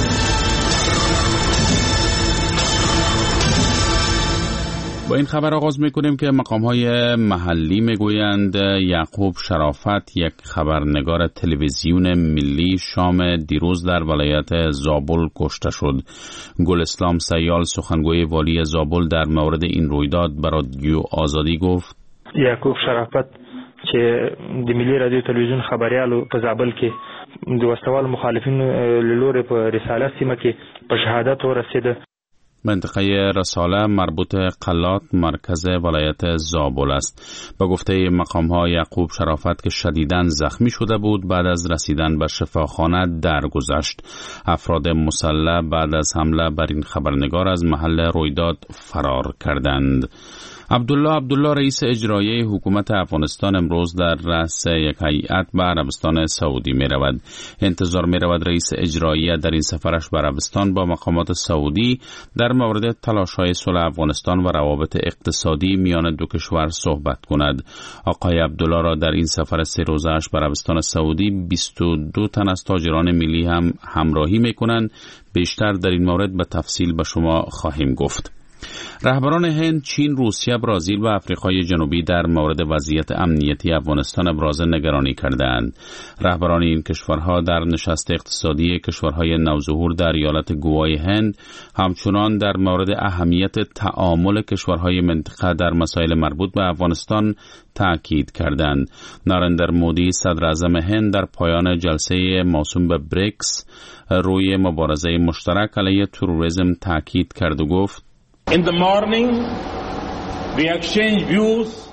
با این خبر آغاز می‌کنیم که مقام‌های محلی می‌گویند یعقوب شرافت، یک خبرنگار تلویزیون ملی، شام دیروز در ولایت زابل کشته شد. گل اسلام سیال، سخنگوی والی زابل، در مورد این رویداد به رادیو آزادی گفت: یعقوب شرافت چې د ملي رادیو تلویزیون خبريالو په زابل کې د وسوال مخالفین له لوري په رساله سیمه کې په شهادت ورسېده. منطقه رساله مربوط قلات مرکز ولایت زابل است. به گفته مقام‌ها یعقوب شرافت که شدیداً زخمی شده بود بعد از رسیدن به شفاخانه درگذشت. افراد مسلح بعد از حمله بر این خبرنگار از محل رویداد فرار کردند. عبدالله عبدالله رئیس اجرایی حکومت افغانستان امروز در رأس یک هیئت به عربستان سعودی می رود. انتظار می رود رئیس اجرایی در این سفرش به عربستان با مقامات سعودی در مورد تلاش‌های صلح افغانستان و روابط اقتصادی میان دو کشور صحبت کند. آقای عبدالله را در این سفر سه روزه‌اش به عربستان سعودی بیست و دو تن از تاجران ملی هم همراهی می کنند. بیشتر در این مورد به تفصیل به شما خواهیم گفت. رهبران هند، چین، روسیه، برزیل و آفریقای جنوبی در مورد وضعیت امنیتی افغانستان ابراز نگرانی کردند. رهبران این کشورها در نشست اقتصادی کشورهای نوظهور در ایالت گوای هند همچنان در مورد اهمیت تعامل کشورهای منطقه در مسائل مربوط به افغانستان تاکید کردند. نارندر مودی صدر اعظم هند در پایان جلسه موسوم به بریکس روی مبارزه مشترک علیه تروریسم تاکید کرد و گفت: In the morning, we exchange views.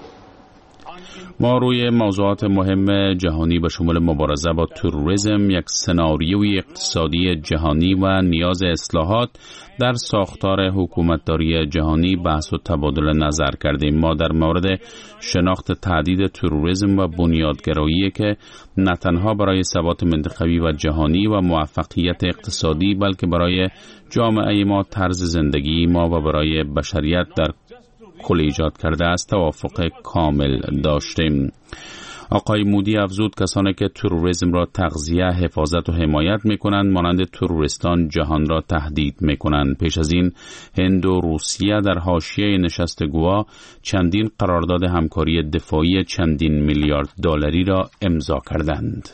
ما روی موضوعات مهم جهانی به شمول مبارزه با تروریسم، یک سناریوی اقتصادی جهانی و نیاز اصلاحات در ساختار حکومتداری جهانی بحث و تبادل نظر کردیم. ما در مورد شناخت تهدید تروریسم و بنیادگرایی که نه تنها برای ثبات منطقوی و جهانی و موفقیت اقتصادی بلکه برای جامعه ما، طرز زندگی ما و برای بشریت در کل ایجاد کرده است توافق کامل داشتیم. آقای مودی افزود کسانی که تروریسم را تغذیه، حفاظت و حمایت می‌کنند مانند تروریستان جهان را تهدید می‌کنند. پیش از این هند و روسیه در حاشیه نشست گوا چندین قرارداد همکاری دفاعی چندین میلیارد دلاری را امضا کردند.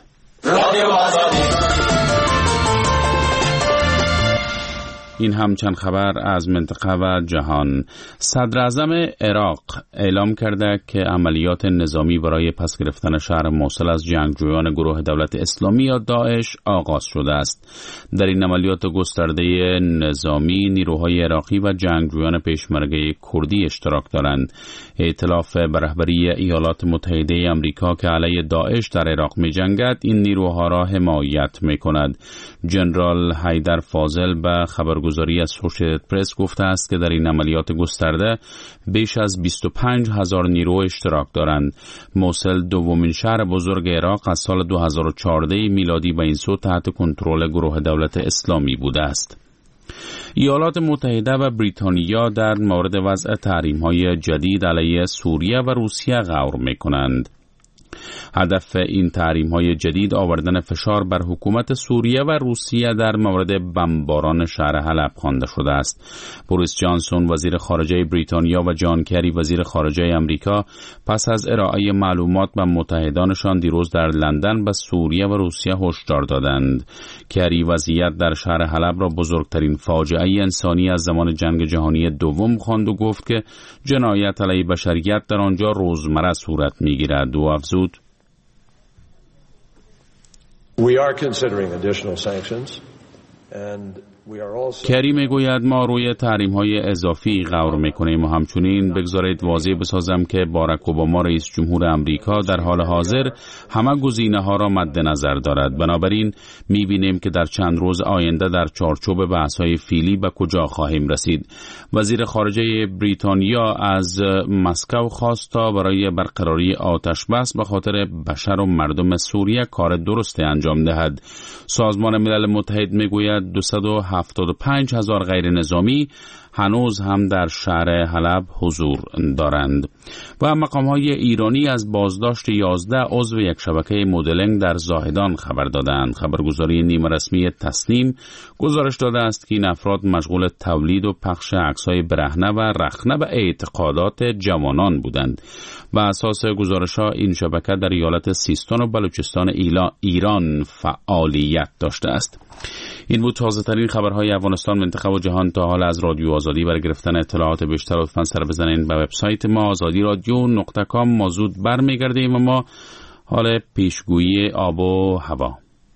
این هم چند خبر از منطقه و جهان. صدر اعظم عراق اعلام کرده که عملیات نظامی برای پس گرفتن شهر موصل از جنگجویان گروه دولت اسلامی یا داعش آغاز شده است. در این عملیات گسترده نظامی نیروهای عراقی و جنگجویان پیشمرگه کردی اشتراک دارند. ائتلاف به رهبری ایالات متحده آمریکا که علیه داعش در عراق می‌جنگد این نیروها را حمایت می‌کند. جنرال حیدر فاضل به خبرگزاری اسوشییتد پرس گفته است که در این عملیات گسترده بیش از بیست و پنج هزار نیرو اشتراک دارند. موصل دومین شهر بزرگ عراق از سال دو هزار و چهارده میلادی به این سو تحت کنترل گروه دولت اسلامی بوده است. ایالات متحده و بریتانیا در مورد وضع تحریم‌های جدید علیه سوریه و روسیه غور می‌کنند. هدف این تحریم‌های جدید آوردن فشار بر حکومت سوریه و روسیه در مورد بمباران شهر حلب خوانده شده است. بوریس جانسون وزیر خارجه بریتانیا و جان کری وزیر خارجه آمریکا پس از ارائه معلومات به متحدانشان دیروز در لندن به سوریه و روسیه هشدار دادند. کری وضعیت در شهر حلب را بزرگترین فاجعه انسانی از زمان جنگ جهانی دوم خواند و گفت که جنایت علیه بشریت در آنجا روزمره صورت می‌گیرد و افزود: We are considering additional sanctions and کری میگوید ما روی تحریم‌های اضافی غور می‌کنیم و همچنین بگذارید واضح بسازم که باراک اوباما رئیس جمهور آمریکا در حال حاضر همه گزینه‌ها را مد نظر دارد. بنابراین می‌بینیم که در چند روز آینده در چارچوب بحث‌های فعلی به کجا خواهیم رسید. وزیر خارجه بریتانیا از مسکو خواست تا برای برقراری آتش بس به خاطر بشر و مردم سوریه کار درستی انجام دهد. سازمان ملل متحد میگوید دویست و هفتاد و پنج هزار غیر نظامی هنوز هم در شهر حلب حضور دارند. و مقام‌های ایرانی از بازداشت یازده عضو یک شبکه مدلینگ در زاهدان خبر دادند. خبرگزاری نیمه رسمی تسنیم گزارش داده است که این افراد مشغول تولید و پخش عکس‌های برهنه و رخنه به اعتقادات جوانان بودند. و اساس گزارش‌ها این شبکه در ایالت سیستان و بلوچستان ایران فعالیت داشته است. این بود تازه ترین خبرهای افغانستان، منطقه و جهان. تا حال از رادیو آزادی برای گرفتن اطلاعات بیشتر لطفاً سر بزنین به وبسایت ما آزادی رادیو نقطه کام. ما زود برمیگردیم و ما حال پیشگویی آب و هوا.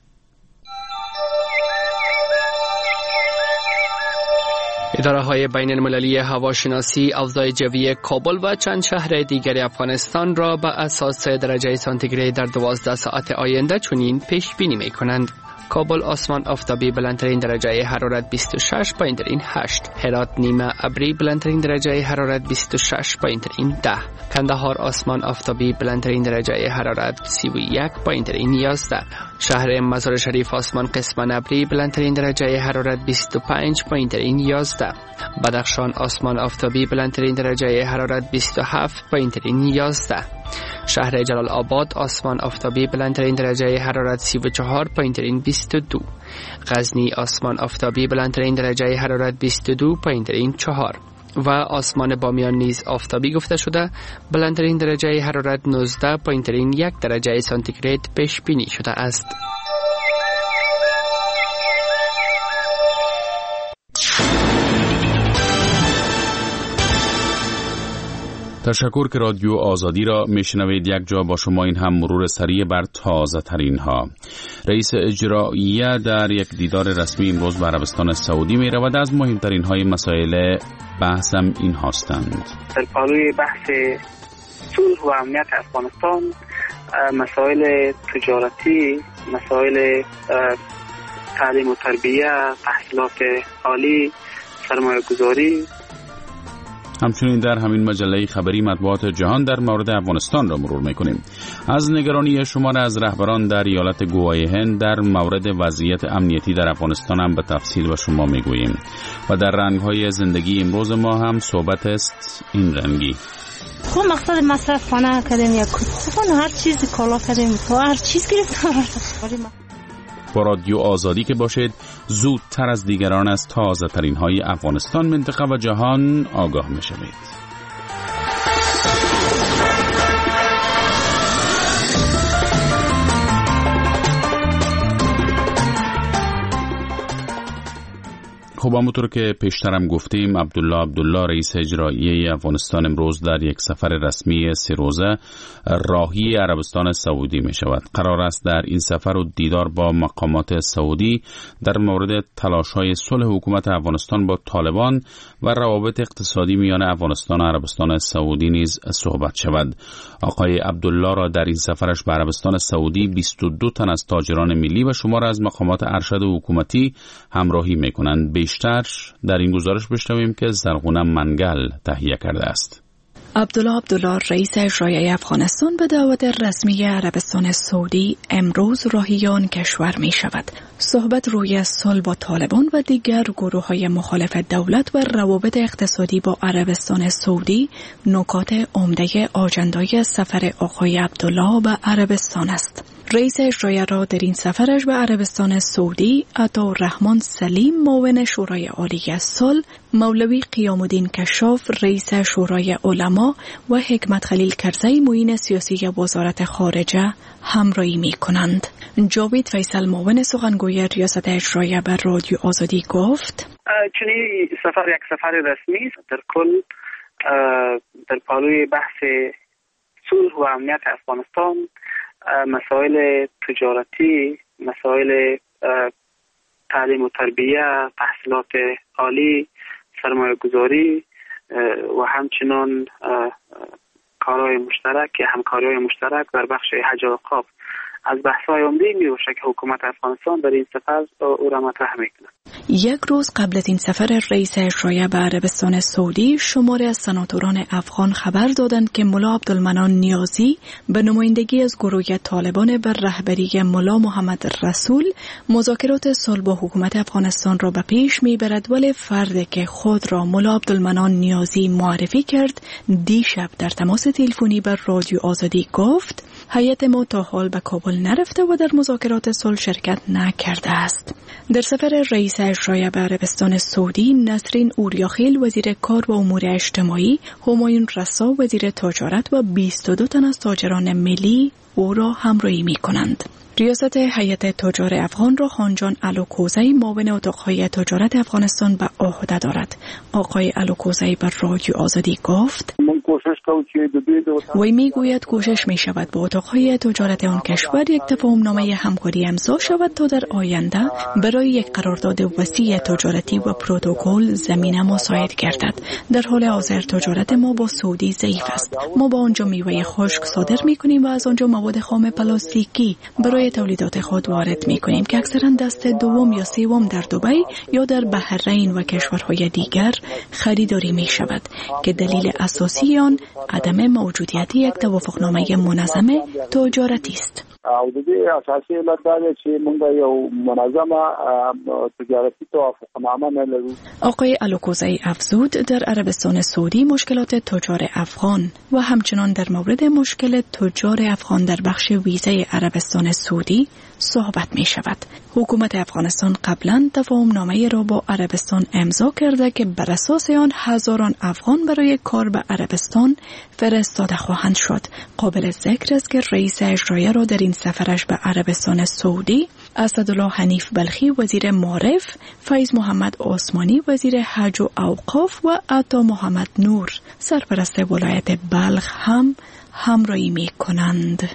اداره های بین المللی هواشناسی اوضاع جوی کابل و چند شهر دیگر افغانستان را به اساس درجه سانتیگراد در دوازده ساعت آینده چنین پیش بینی می کنند: کابل آسمان آفتابی بلندترین درجه حرارت بیست و شش، پایین‌ترین هشت. هرات نیمه ابری بلندترین درجه حرارت بیست و شش، پایین‌ترین ده. کندهار آسمان آفتابی بلندترین درجه حرارت سی و یک، پایین‌ترین یازده. شهر مزار شریف آسمان قسماً ابری بلندترین درجه حرارت بیست و پنج، پایین‌ترین یازده. بدخشان آسمان آفتابی بلندترین درجه حرارت بیست و هفت، پایین‌ترین یازده. شهر جلال آباد آسمان آفتابی بلندترین درجه حرارت سی و چهار، پایین‌ترین بیست و دو. غزنی آسمان آفتابی بلندترین درجه حرارت بیست و دو، پایین‌ترین چهار. و آسمان بامیان نیز آفتابی گفته شده، بلندترین درجه حرارت نوزده، پایین‌ترین یک درجه سانتیگراد پیش بینی شده است. تشکر که رادیو آزادی را میشنوید. یک جا با شما این هم مرور سریع بر تازه ترین ها. رئیس اجراییه در یک دیدار رسمی امروز به عربستان سعودی می رود. از مهمترین های مسائل بحثم این هستند: در پالوی بحث صلح و امنیت افغانستان، مسائل تجارتی، مسائل تعلیم و تربیه، تحصیلات عالی، سرمایه گذاری. همچنین در همین مجله خبری مطبوعات جهان در مورد افغانستان را مرور میکنیم. از نگرانی شمار از رهبران در ایالت گواهی هند در مورد وضعیت امنیتی در افغانستان هم به تفصیل به شما میگوییم. و در رنگهای زندگی امروز ما هم صحبت است این رنگی. خب مقصد مصرف خانه کردیم یا کتفان هر چیز کالا کردیم تو هر چیز گرفتیم. با رادیو آزادی که باشید، زودتر از دیگران از تازه ترین های افغانستان، منطقه و جهان آگاه می شوید. خب همونطور که پیشترم گفتیم، عبدالله عبدالله رئیس اجرایی افغانستان امروز در یک سفر رسمی سه روزه راهی عربستان سعودی می شود. قرار است در این سفر و دیدار با مقامات سعودی در مورد تلاش‌های صلح حکومت افغانستان با طالبان و روابط اقتصادی میان افغانستان و عربستان سعودی نیز صحبت شود. آقای عبدالله را در این سفرش به عربستان سعودی بیست و دو تن از تاجران ملی و شمار از مقامات ارشد حکومتی همراهی می کنند. بیشتر در این گزارش بشنویم که زرغونه منگل تهیه کرده است. عبدالله عبدالله رئیس اجرایی افغانستان به دعوت رسمی عربستان سعودی امروز راهیان کشور می شود. صحبت روی صلح با طالبان و دیگر گروه های مخالف دولت و روابط اقتصادی با عربستان سعودی نکات عمده آجندای سفر آقای عبدالله به عربستان است. رئیس اجرایی را در این سفرش به عربستان سعودی عطاالرحمن سلیم معاون شورای عالی صلح، مولوی قیام الدین کشاف رئیس شورای علما و حکمت خلیل کرزی معین سیاسی وزارت خارجه همراهی می کنند. جاوید فیصل معاون سخنگوی ریاست اجرایی بر رادیو آزادی گفت چنین سفر یک سفر رسمی در کل در پالوی بحث صلح و امنیت افغانستان، مسائل تجارتی، مسائل تعلیم و تربیه، تحصیلات عالی، سرمایه گذاری و همچنان کارهای مشترک یا همکاری‌های مشترک در بخش حج و اوقاف از بحث‌های عمده می‌باشد که حکومت افغانستان در این سفر او را مطرح می‌کند. یک روز قبل از این سفر رئیس اجرایی به عربستان سعودی، شماری از سناتوران افغان خبر دادند که ملا عبدالمنان نیازی به نمایندگی از گروه طالبان بر رهبری ملا محمد رسول مذاکرات صلح با حکومت افغانستان را به پیش می‌برد، ولی فردی که خود را ملا عبدالمنان نیازی معرفی کرد دیشب در تماس تلفنی بر رادیو آزادی گفت هیئت ما تا حال به کابل نرفته و در مذاکرات صلح شرکت نکرده است. در سفر رئیس اجرایی به عربستان سعودی، نسرین اوریاخیل وزیر کار و امور اجتماعی، همایون رسا وزیر تجارت و بیست و دو تن از تاجران ملی او را همراهی می کنند. ریاست هیئت تجار افغان را خانجان الوکوزی معاون اتاقهای تجارت افغانستان به عهده دارد. آقای الوکوزی بر رادیو آزادی گفت وی می گوید کوشش می شود با اتاقهای تجارت آن کشور یک تفاهم نامه همکاری امضا شود تا در آینده برای یک قرارداد وسیع تجارتی و پروتکل زمینه مساعد گردد. در حال حاضر تجارت ما با سعودی ضعیف است. ما با آنجا میوه خشک صادر می کنیم و از آنجا مواد خام پلاستیکی برای تولیدات خود وارد می کنیم که اکثرا دست دوم یا سوم در دبی یا در بحرین و کشورهای دیگر خریداری می شود که دلیل اساسی آن عدم موجودیت یک توافقنامه منظم تجارتی است. او د دې اساسي علت دا ده چې موږ یو منظمه تجارتی توافقنامه نه لرو. آقای الوکوزی افزود در عربستان سعودی مشکلات تجار افغان و همچنان در مورد مشکل تجار افغان در بخش ویزه عربستان سعودی صحبت می شود. حکومت افغانستان قبلا تفاهم نامه را با عربستان امضا کرده که بر اساس آن هزاران افغان برای کار به عربستان فرستاده خواهند شد. قابل ذکر است که رئیس اجرایی را در این سفرش به عربستان سعودی اسدالله حنیف بلخی وزیر معارف، فیض محمد عثمانی وزیر حج و اوقاف و عطا محمد نور سرپرست ولایت بلخ هم همراهی می کنند.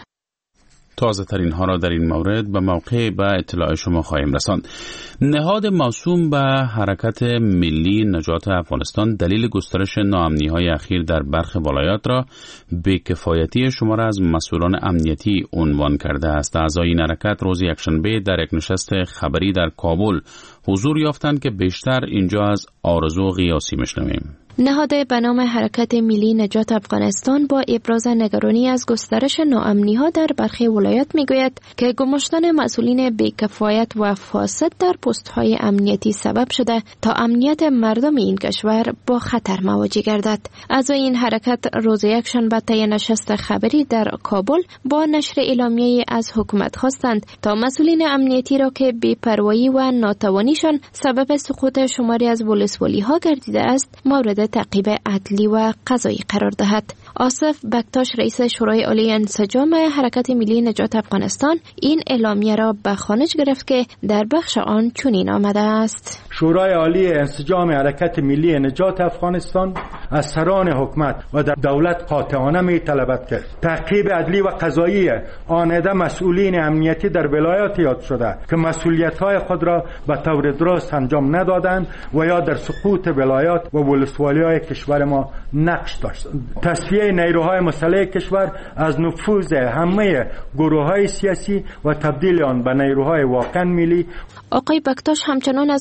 تازه ترین ها را در این مورد به موقع به اطلاع شما خواهیم رساند. نهاد موسوم به حرکت ملی نجات افغانستان دلیل گسترش ناامنی های اخیر در برخی ولایات را بی‌کفایتی شمار از مسئولان امنیتی عنوان کرده است. اعضای این حرکت روز یکشنبه در یک نشست خبری در کابل حضور یافتند که بیشتر اینجا از آرزو قیاسی میشنویم. نهاد به نام حرکت ملی نجات افغانستان با ابراز نگرانی از گسترش ناامنی‌ها در برخی ولایات میگوید که گماشتن مسئولین بی‌کفایت و فاسد در پست‌های امنیتی سبب شده تا امنیت مردم این کشور با خطر مواجه گردد. اعضای این حرکت روز یکشنبه طی نشست خبری در کابل با نشر اعلامیه‌ای از حکومت خواستند تا مسئولین امنیتی را که بی‌پروایی و ناتوانیشان سبب سقوط شماری از ولسوالی‌ها گردیده است مورد تعقیب عدلی و قضایی قرار دهد. آصف بکتاش رئیس شورای عالی انسجام حرکت ملی نجات افغانستان این اعلامیه را به خوانش گرفت که در بخش آن چنین آمده است: شورای عالی انسجام حرکت ملی نجات افغانستان از سران حکومت و در دولت قاطعانه می طلبد که تعقیب عدلی و قضایی آنده مسئولین امنیتی در ولایات یاد شده که مسئولیت‌های خود را به طور درست انجام ندادند و یا در سقوط ولایات و ولسوالی‌های کشور ما نقش داشتند. تصفیه نیروهای مسلح کشور از نفوذ همه گروه‌های سیاسی و تبدیل آن به نیروهای واقعا ملی. آقای بکتاش همچنان از حکومت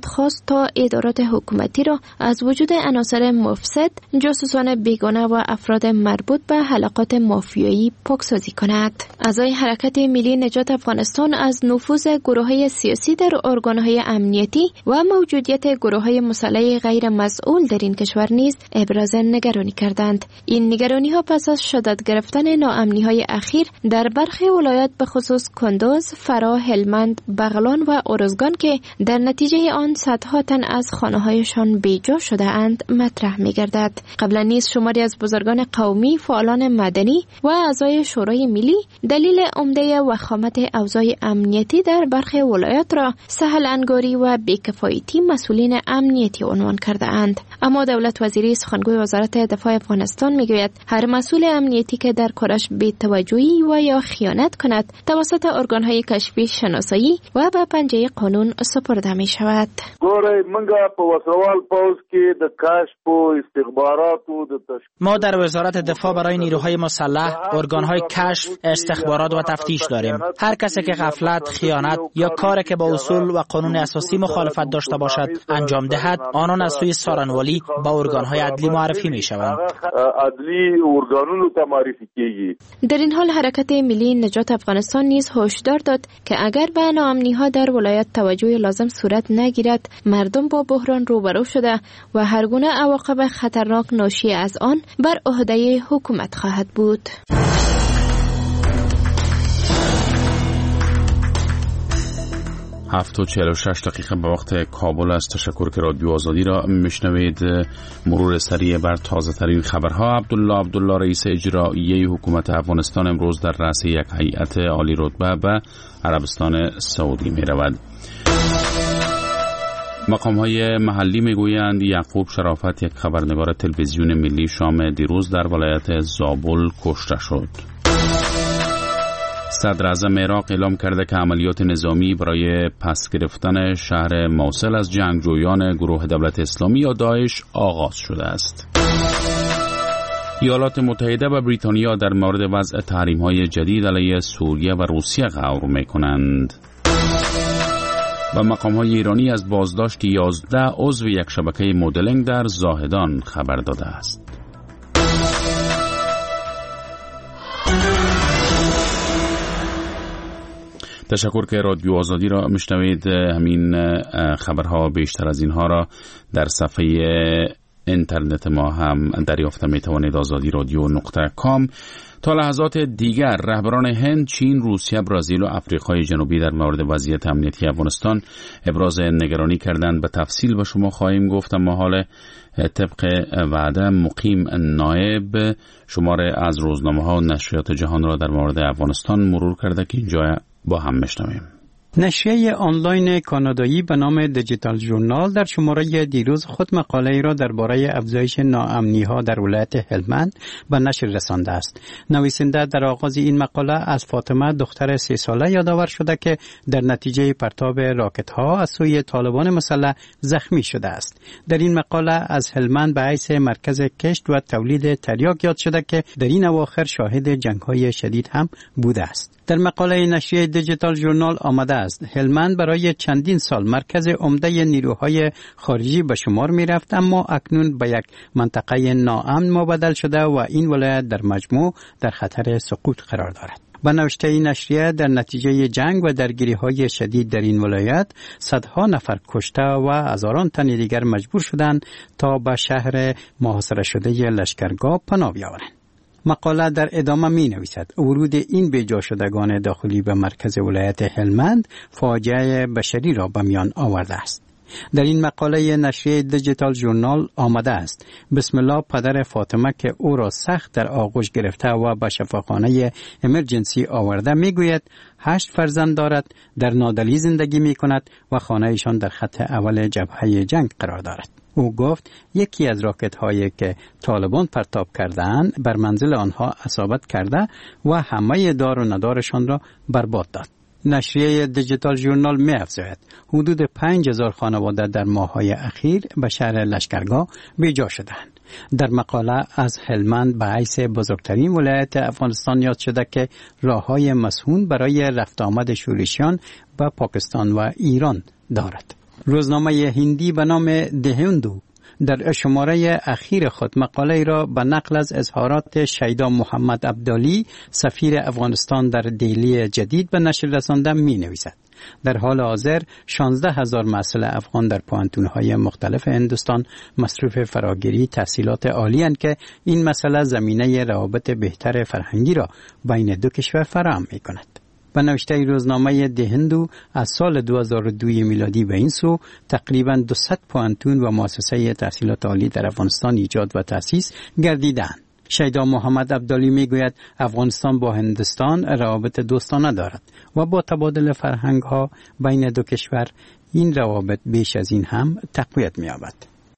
دولت خواست تا ادارات حکومتی را از وجود عناصر مفسد، جاسوسان بیگانه و افراد مربوط به حلقات مافیایی پاکسازی کند. اعضای حرکت ملی نجات افغانستان از نفوذ گروه‌های سیاسی در ارگان‌های امنیتی و موجودیت گروه‌های مسلح غیر مسئول در این کشور نیز ابراز نگرانی کردند. این نگرانی‌ها پس از شدت گرفتن ناامنی‌های اخیر در برخی ولایات به خصوص کندوز، فرا، هلمند، بغلان و ارزگان که در نتیجه آن صدها تن از خانه‌هایشان بیجا شده اند مطرح می‌گردد. قبلا نیز شماری از بزرگان قومی، فعالان مدنی و اعضای شورای ملی دلیل عمده وخامت اوضاع امنیتی در برخی ولایات را سهل انگاری و بی‌کفایتی مسئولین امنیتی عنوان کرده اند. اما دولت وزیری سخنگوی وزارت دفاع افغانستان میگوید هر مسئول امنیتی که در کارش بی‌توجهی و یا خیانت کند توسط ارگان‌های کشفی شناسایی و به پنجه قانون سپرده می شود. ګوره منګه په وسوال پوز کې د کشف او استخباراتو د ما در وزارت دفاع برای نیروهای مسلح ارگان‌های کشف، استخبارات و تفتیش داریم. هر کسی که غفلت، خیانت یا کاری که با اصول و قانون اساسی مخالفت داشته باشد انجام دهد، آنان از سوی سارنوالی با ارگان‌های عدلی معرفی می‌شوند. عدلی ارگانونو ته معرفی کیږي. در این حال حرکت ملی نجات افغانستان نیز هشدار داد که اگر به ناامنی‌ها در ولایت توجه لازم صورت نگیرد، مردم با بحران روبرو شده و هر گونه عواقب خطرناک ناشی از آن بر عهده حکومت خواهد بود. هفت و چهل و شش دقیقه به وقت کابل است. تشکر که رادیو آزادی را میشنوید. مرور سریع بر تازه ترین خبرها. عبدالله عبدالله رئیس اجرایی حکومت افغانستان امروز در رأس یک هیئت عالی رتبه به عربستان سعودی می رود. مقام های محلی می گویند یعقوب شرافت، یک خبرنگار تلویزیون ملی، شام دیروز در ولایت زابل کشته شد. صدر اعظم عراق اعلام کرده که عملیات نظامی برای پس گرفتن شهر موصل از جنگجویان گروه دولت اسلامی یا داعش آغاز شده است. ایالات متحده و بریتانیا در مورد وضع تحریم‌های جدید علیه سوریه و روسیه غور می‌کنند. و مقام‌های ایرانی از بازداشت یازده عضو یک شبکه مدلینگ در زاهدان خبر داده است. تشکر که رادیو آزادی را میشنوید. همین خبرها بیشتر از اینها را در صفحه اینترنت ما هم دریافت میتوانید. آزادی رادیو نقطه کام. تا لحظات دیگر رهبران هند، چین، روسیه، برزیل و آفریقای جنوبی در مورد وضعیت امنیتی افغانستان ابراز نگرانی کردند. به تفصیل به شما خواهیم گفت، اما حال طبق وعده مقیم نایب شماره از روزنامه‌ها و نشریات جهان را در مورد افغانستان مرور کرده که اینجا با هم میشنویم. نشریه آنلاین کانادایی به نام دیجیتال ژورنال در شماره دیروز خود مقاله‌ای را درباره افزایش ناامنی‌ها در ولایت هلمند به نشر رسانده است. نویسنده در آغاز این مقاله از فاطمه دختر سه ساله یادآور شده که در نتیجه پرتاب راکت‌ها از سوی طالبان مسلح زخمی شده است. در این مقاله از هلمند به حیث مرکز کشت و تولید تریاک یاد شده که در این اواخر شاهد جنگ‌های شدید هم بوده است. در مقاله نشریه دیجیتال ژورنال آمده است هلمند برای چندین سال مرکز عمده نیروهای خارجی به شمار می رفت، اما اکنون به یک منطقه ناامن مبدل شده و این ولایت در مجموع در خطر سقوط قرار دارد. به نوشته نشریه در نتیجه جنگ و درگیری‌های شدید در این ولایت صدها نفر کشته و هزاران تن دیگر مجبور شدند تا به شهر محاصره شده لشکرگاه پناه بیاورند. مقاله در ادامه می نویسد ورود این بیجا شدگان داخلی به مرکز ولایت هلمند فاجعه بشری را به میان آورده است. در این مقاله نشریه دیجیتال ژورنال آمده است بسم الله پدر فاطمه که او را سخت در آغوش گرفته و به شفاخانه امرجنسی آورده می گوید هشت فرزند دارد، در نادلی زندگی می کند و خانه‌ایشان در خط اول جبهه جنگ قرار دارد. او گفت یکی از راکت هایی که طالبان پرتاب کردند بر منزل آنها اصابت کرده و همه دار و ندارشان را برباد داد. نشریه دیجیتال ژورنال می افزاید حدود پنج هزار خانواده در ماه‌های اخیر به شهر لشکرگاه بیجا شدند. در مقاله از هلمند به حیث بزرگترین ولایت افغانستان یاد شده که راه‌های مسهون برای رفت آمد شورشیان به پاکستان و ایران دارد. روزنامه هندی به نام دهندو در شماره اخیر خود مقاله را به نقل از اظهارات شیدا محمد عبدالی سفیر افغانستان در دهلی جدید به نشر رسانده می نویسد. در حال حاضر شانزده هزار محصل افغان در پوهنتون‌های مختلف هندوستان مصروف فراگیری تحصیلات عالی اند که این مسئله زمینه روابط بهتر فرهنگی را بین دو کشور فراهم می کند. به نوشته روزنامه دهندو از سال دو هزار و دو میلادی به این سو تقریباً دویست پوهنتون و مؤسسه تحصیلات عالی در افغانستان ایجاد و تأسیس گردیدند. شیدا محمد عبدالی میگوید افغانستان با هندوستان روابط دوستانه دارد و با تبادل فرهنگ ها بین دو کشور این روابط بیش از این هم تقویت می‌یابد.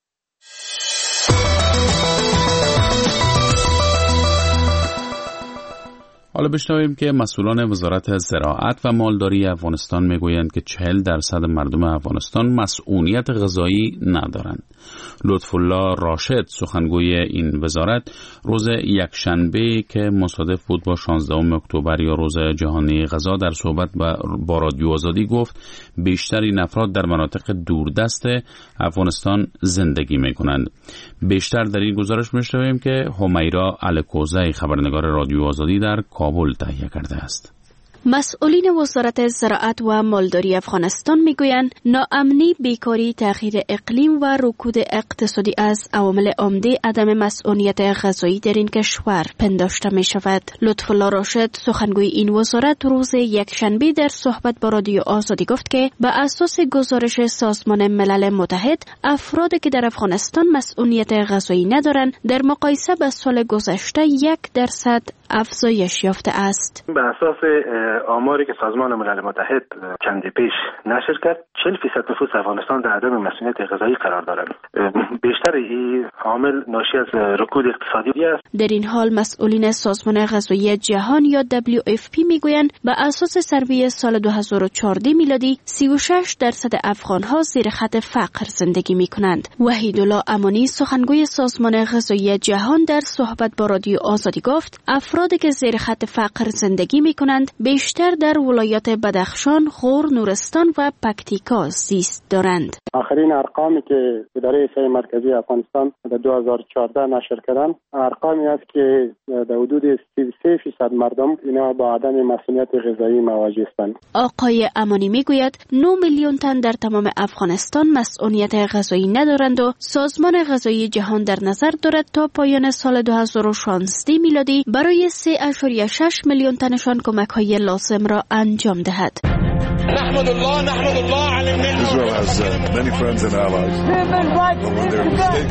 حالا بشنویم که مسئولان وزارت زراعت و مالداری افغانستان میگویند که چهل درصد مردم افغانستان مسئولیت غذایی ندارند. لطف الله راشد سخنگوی این وزارت روز یکشنبه که مصادف بود با شانزدهم اکتبر یا روز جهانی غذا در صحبت با رادیو آزادی گفت بیشتر این افراد در مناطق دوردست افغانستان زندگی میکنند. بیشتر در این گزارش میشنویم که همیرا الکوزی خبرنگار رادیو آزادی در کابل تهیه کرده است. مسئولین وزارت زراعت و مالداری افغانستان میگویند ناامنی، بیکاری، تغییر اقلیم و رکود اقتصادی از عوامل عمده عدم مسئولیت غذایی در این کشور پنداشته می شود. لطف الله راشد سخنگوی این وزارت روز یکشنبه در صحبت با رادیو آزادی گفت که به اساس گزارش سازمان ملل متحد افرادی که در افغانستان مسئولیت غذایی ندارند در مقایسه با سال گذشته یک درصد افزایش یافته است. به اساس آماری که سازمان ملل متحد چندی پیش نشر کرد چهل فیصد نفوس افغانستان در عدم مسئولیت غذایی قرار دارند. بیشتر این عامل ناشی از رکود اقتصادی است. در این حال مسئولین سازمان غذایی جهان یا دبلیو اف پی میگویند به اساس سروی سال دو هزار و چهارده میلادی سی و شش درصد افغان‌ها زیر خط فقر زندگی می‌کنند. وحیدالله امانی سخنگوی سازمان غذایی جهان در صحبت با رادیو آزادی گفت افرادی که زیر خط فقر زندگی می‌کنند بیشتر در ولایات بدخشان، غور، نورستان و پکتیکا زیست دارند. آخرین ارقامی که اداره صحه مرکزی افغانستان در دو هزار و چهارده نشر کردند ارقامی است که در حدود سی و سه فیصد مردم اینا با عدم مسئولیت غذایی مواجه هستند. آقای امانی میگوید نه میلیون تن در تمام افغانستان مسئولیت غذایی ندارند و سازمان غذایی جهان در نظر دارد تا پایان سال دو هزار و شانزده میلادی برای سه ممیز شش میلیون تنشان کمک‌های لازم را انجام دهد. نحمد الله نحمد الله على النعمة. Israel has uh, many friends and allies. When they're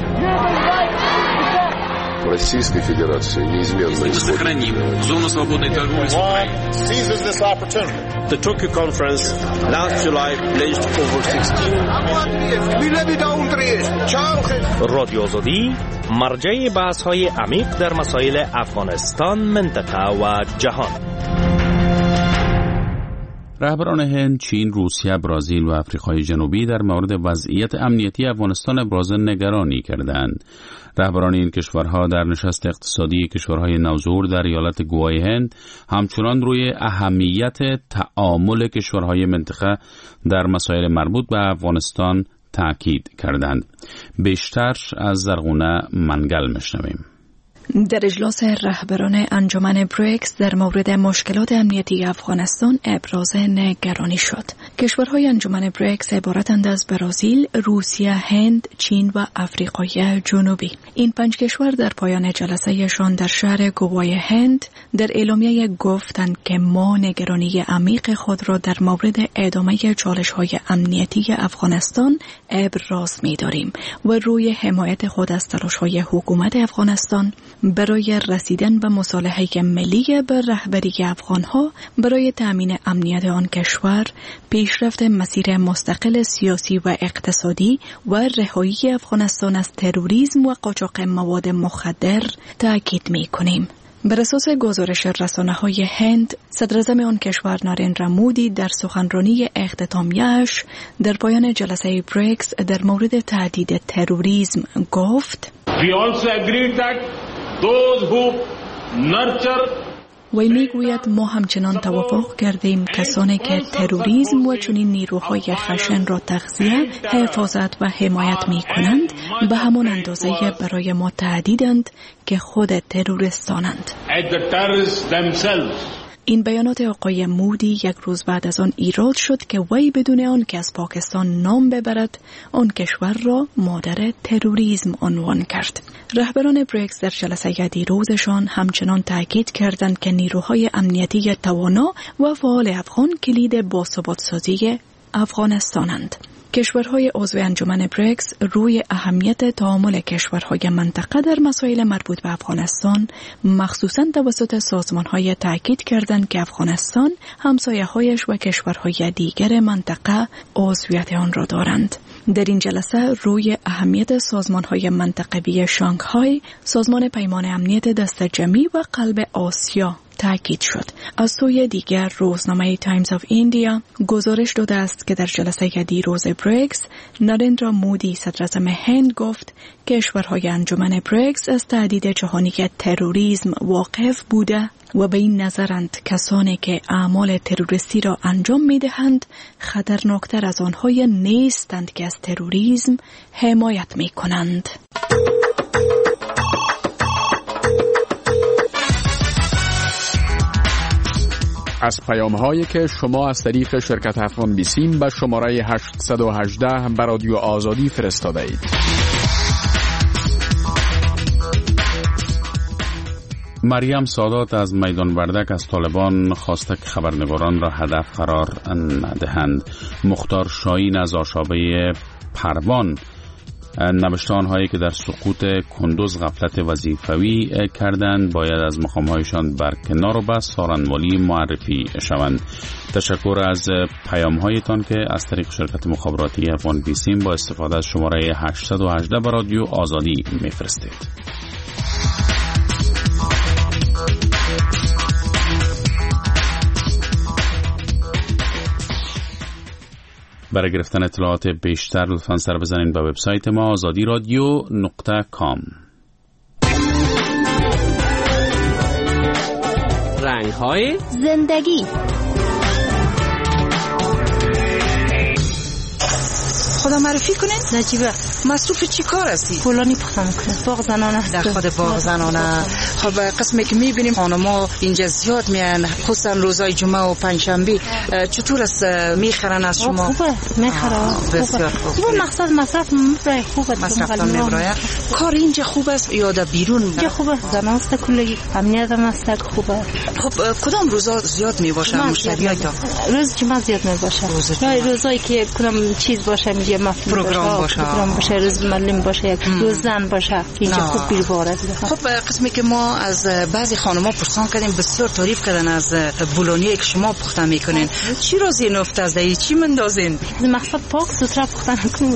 mistaken. Российской Федерации неизменно сохраним зону свободной торговли с Украиной. Seizes this opportunity. The Tokyo conference last July pledged over sixteen. رادیو آزادی مرجع بحث‌های عمیق در مسائل افغانستان، منطقه و جهان. رهبران هند، چین، روسیه، برزیل و آفریقای جنوبی در مورد وضعیت امنیتی افغانستان ابراز نگرانی کردند. رهبران این کشورها در نشست اقتصادی کشورهای نوظهور در ایالت گوای هند همچنان روی اهمیت تعامل کشورهای منطقه در مسائل مربوط به افغانستان تاکید کردند. بیشتر از زرغونه منگل میشنویم. در اجلاس رهبران انجمن بریکس در مورد مشکلات امنیتی افغانستان ابراز نگرانی شد. کشورهای انجمن بریکس عبارتند از برزیل، روسیه، هند، چین و آفریقای جنوبی. این پنج کشور در پایان جلسه‌شان در شهر گوای هند در اعلامیه گفتند که ما نگرانی عمیق خود را در مورد ادامه چالش‌های امنیتی افغانستان ابراز می‌داریم و روی حمایت خود از تلاش‌های حکومت افغانستان برای رسیدن به مصالحه ملی به رهبری افغانها برای تأمین امنیت آن کشور، پیشرفت مسیر مستقل سیاسی و اقتصادی و رهایی افغانستان از تروریسم و قاچاق مواد مخدر تأکید می‌کنیم. بر اساس گزارش رسانه‌های هند، صدراعظم آن کشور نریندرا مودی در سخنرانی اختتامیه‌اش در پایان جلسه بریکس در مورد تهدید تروریسم گفت: We also agreed that those who nurture وی میگوید ما همچنان توافق کردیم کسانی که تروریسم و چنین نیروهای خشن را تغذیه، حفاظت و حمایت می کنند به همان اندازه برای ما تهدیدند که خود تروریستانند. این بیانات آقای مودی یک روز بعد از آن ایراد شد که وی بدون آن که از پاکستان نام ببرد آن کشور را مادر تروریسم عنوان کرد. رهبران بریکس در جلسه دیروزشان همچنان تاکید کردند که نیروهای امنیتی توانا و فعال افغان کلید باثبات‌سازی افغانستانند. کشورهای عضو انجمن بریکس روی اهمیت تعامل کشورهای منطقه در مسائل مربوط به افغانستان مخصوصاً توسط سازمان‌های تاکید کردند که افغانستان همسایه‌هایش و کشورهای دیگر منطقه عضویت آن را دارند. در این جلسه روی اهمیت سازمان‌های منطقوی شانگهای، سازمان پیمان امنیت دست جمعی و قلب آسیا تاکید شد. از سوی دیگر روزنامه تایمز آف ایندیا گزارش داده است که در جلسه دیروز بریکس نریندرا مودی صدر اعظم هند گفت کشورهای انجمن بریکس از تهدید جهانی تروریسم واقف بوده و به این نظرند کسانی که اعمال تروریستی را انجام می دهند خطرناکتر از آنهای نیستند که از تروریسم حمایت می کنند. از پیام هایی که شما از طریق شرکت افغان بیسیم به شماره هشت یک هشت به رادیو آزادی فرستاده اید. مریم سادات از میدان وردک از طالبان خواسته که خبرنگاران را هدف قرار ندهند. مختار شاهین از آشابه پروان نوشتان هایی که در سقوط کندوز غفلت وظیفوی کردند باید از مقام هایشان برکنار و به سارنوالی معرفی شوند. تشکر از پیام هایتان که از طریق شرکت مخابراتی افغان بیسیم با استفاده از شماره هشت یک هشت به رادیو آزادی میفرستید. برای گرفتن اطلاعات بیشتر لطفاً سر بزنید به وبسایت ما آزادی رادیو نقطه کام. رنگ‌های زندگی. خدا معرفی کنین؟ نجیبه. مصروف چی کار هستی؟ فلانی پختم کنه. باغ زنانه. در خود باغ زنانه. خب قسمی که میبینیم خانما اینجا زیاد میان، خصوصا روزای جمعه و پنجشنبه. چطور است میخرن از شما؟ خوبه میخرن. بسیار خوب. خوبه مقصد مصرف میبره خوبه. مصرفتان میبره. کار اینجا خوب است یا در بیرون؟ اینجا خوبه. زنان است کلی. امنیت هم است خوبه. خب کدام روزا زیاد میباشه مشتریاتون؟ روز جمعه زیاد میباشه. روزایی که کنم چیز باشه میگه مفهوم پروگرام باشه. پروگرام باشه. روز معلم باشه یک روز زن باشه اینجا خوب بیر باره. خب قسمی که ما از بعضی خانم‌ها پرسان کردیم بسیار تعریف کردن از بولونی که شما پخته میکنین. چی روزی نفت از دی چی مندازین؟ مقصد پاک سوترا پخته میکنین.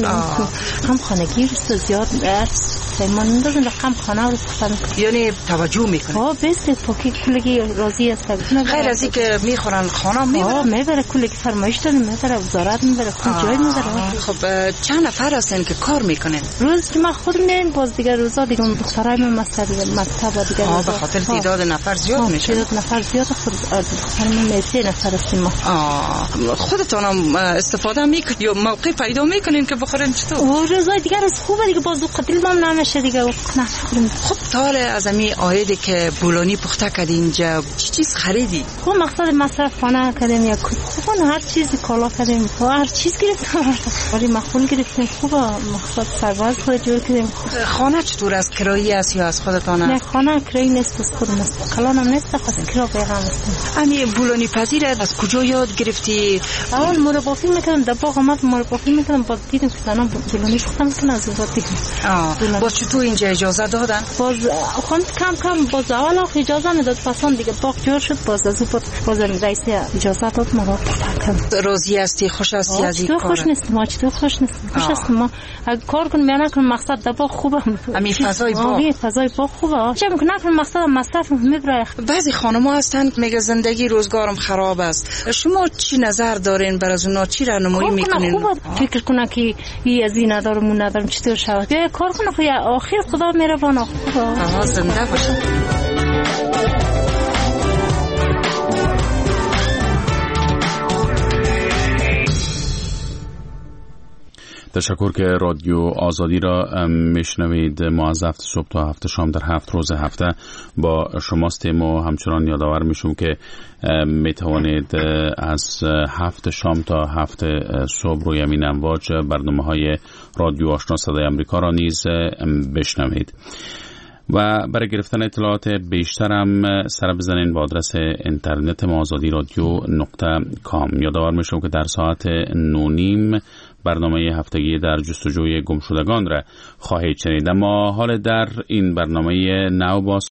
هم خانگی است زیاد است من ندازن رقم خانه رو پخته میکنین. یعنی توجه میکنین؟ ها بس پاکی کلگی راضی است. غیر از اینکه میخورن خانه میبرن؟ میبره کلگی فرمایش دادن میبره وزارت میبره جای میبره. خب چند نفر هستن که کار میکنن؟ روز که ما خود میریم باز دیگه روزا دیگه دخترای من مستر مکتب دیگه. آه به خاطر تعداد نفر زیاد میشه. تعداد نفر زیاد خود دختر من سه نفر هستیم ما. آه خودتون هم استفاده میکنید یا موقع پیدا میکنین که بخورین چطور؟ و روزای دیگه روز خوبه دیگه باز قتل بام نمیشه دیگه وقت نخوریم. خب تاله از امی آیدی که بولونی پخته کردی اینجا چی چیز خریدی؟ خب مقصد مصرف خانه کردیم یا کتون هر چیزی کالا کردیم هر چیز گرفتیم. ولی مخول گرفتیم خوبه مقصد سرباز خود جور کردیم. خانه چطور است؟ کرایی است یا از خودتانه؟ نه خانه کرایی نیست از خودم است. کلان هم نیست خواست کرا پیغام است. امی بولونی پذیر از کجا یاد گرفتی؟ اول مربافی میکردم در باغ آمد مربافی میکردم باز دیدم که زنان بولونی پختم کنه از اون دیدم. آه باز چطور اینجا اجازه دادن؟ باز خواند کم کم باز اول اجازه میداد پسان دیگه باغ جور شد باز از اون باز رئیس اجازه داد ما را پختم. راضی هستی خوش هستی از این کار؟ خوش نیست ما چطور خوش نیست خوش است ما اگه کار کنم یا نکنم مقصد در باغ خوبه. امی فضای باغ فضای باغ خوبه. چه میکنم نکنم مقصد مصرف میبره. بعضی خانم‌ها هستن میگه زندگی روزگارم خراب است. شما چی نظر دارین بر از اونا چی راهنمایی میکنین؟ خوبه فکر کنه که این از این ندارم اون ندارم چطور شود. یا کار کنه خو آخر خدا مهربان خوبه. آها زنده باشه. تشکر که رادیو آزادی را میشنوید. ما از هفت صبح تا هفت شام در هفت روز هفته با شماستیم و همچنان یادآور میشم که میتوانید از هفت شام تا هفت صبح روی همین امواج برنامه های رادیو آشنا صدای امریکا را نیز بشنوید و برای گرفتن اطلاعات بیشتر هم سر بزنین با آدرس اینترنت ما آزادی رادیو نقطه کام. یادآور میشم که در ساعت نو نیم برنامه هفتگی در جستجوی گمشدگان را خواهید شنید. اما حال در این برنامه نو باز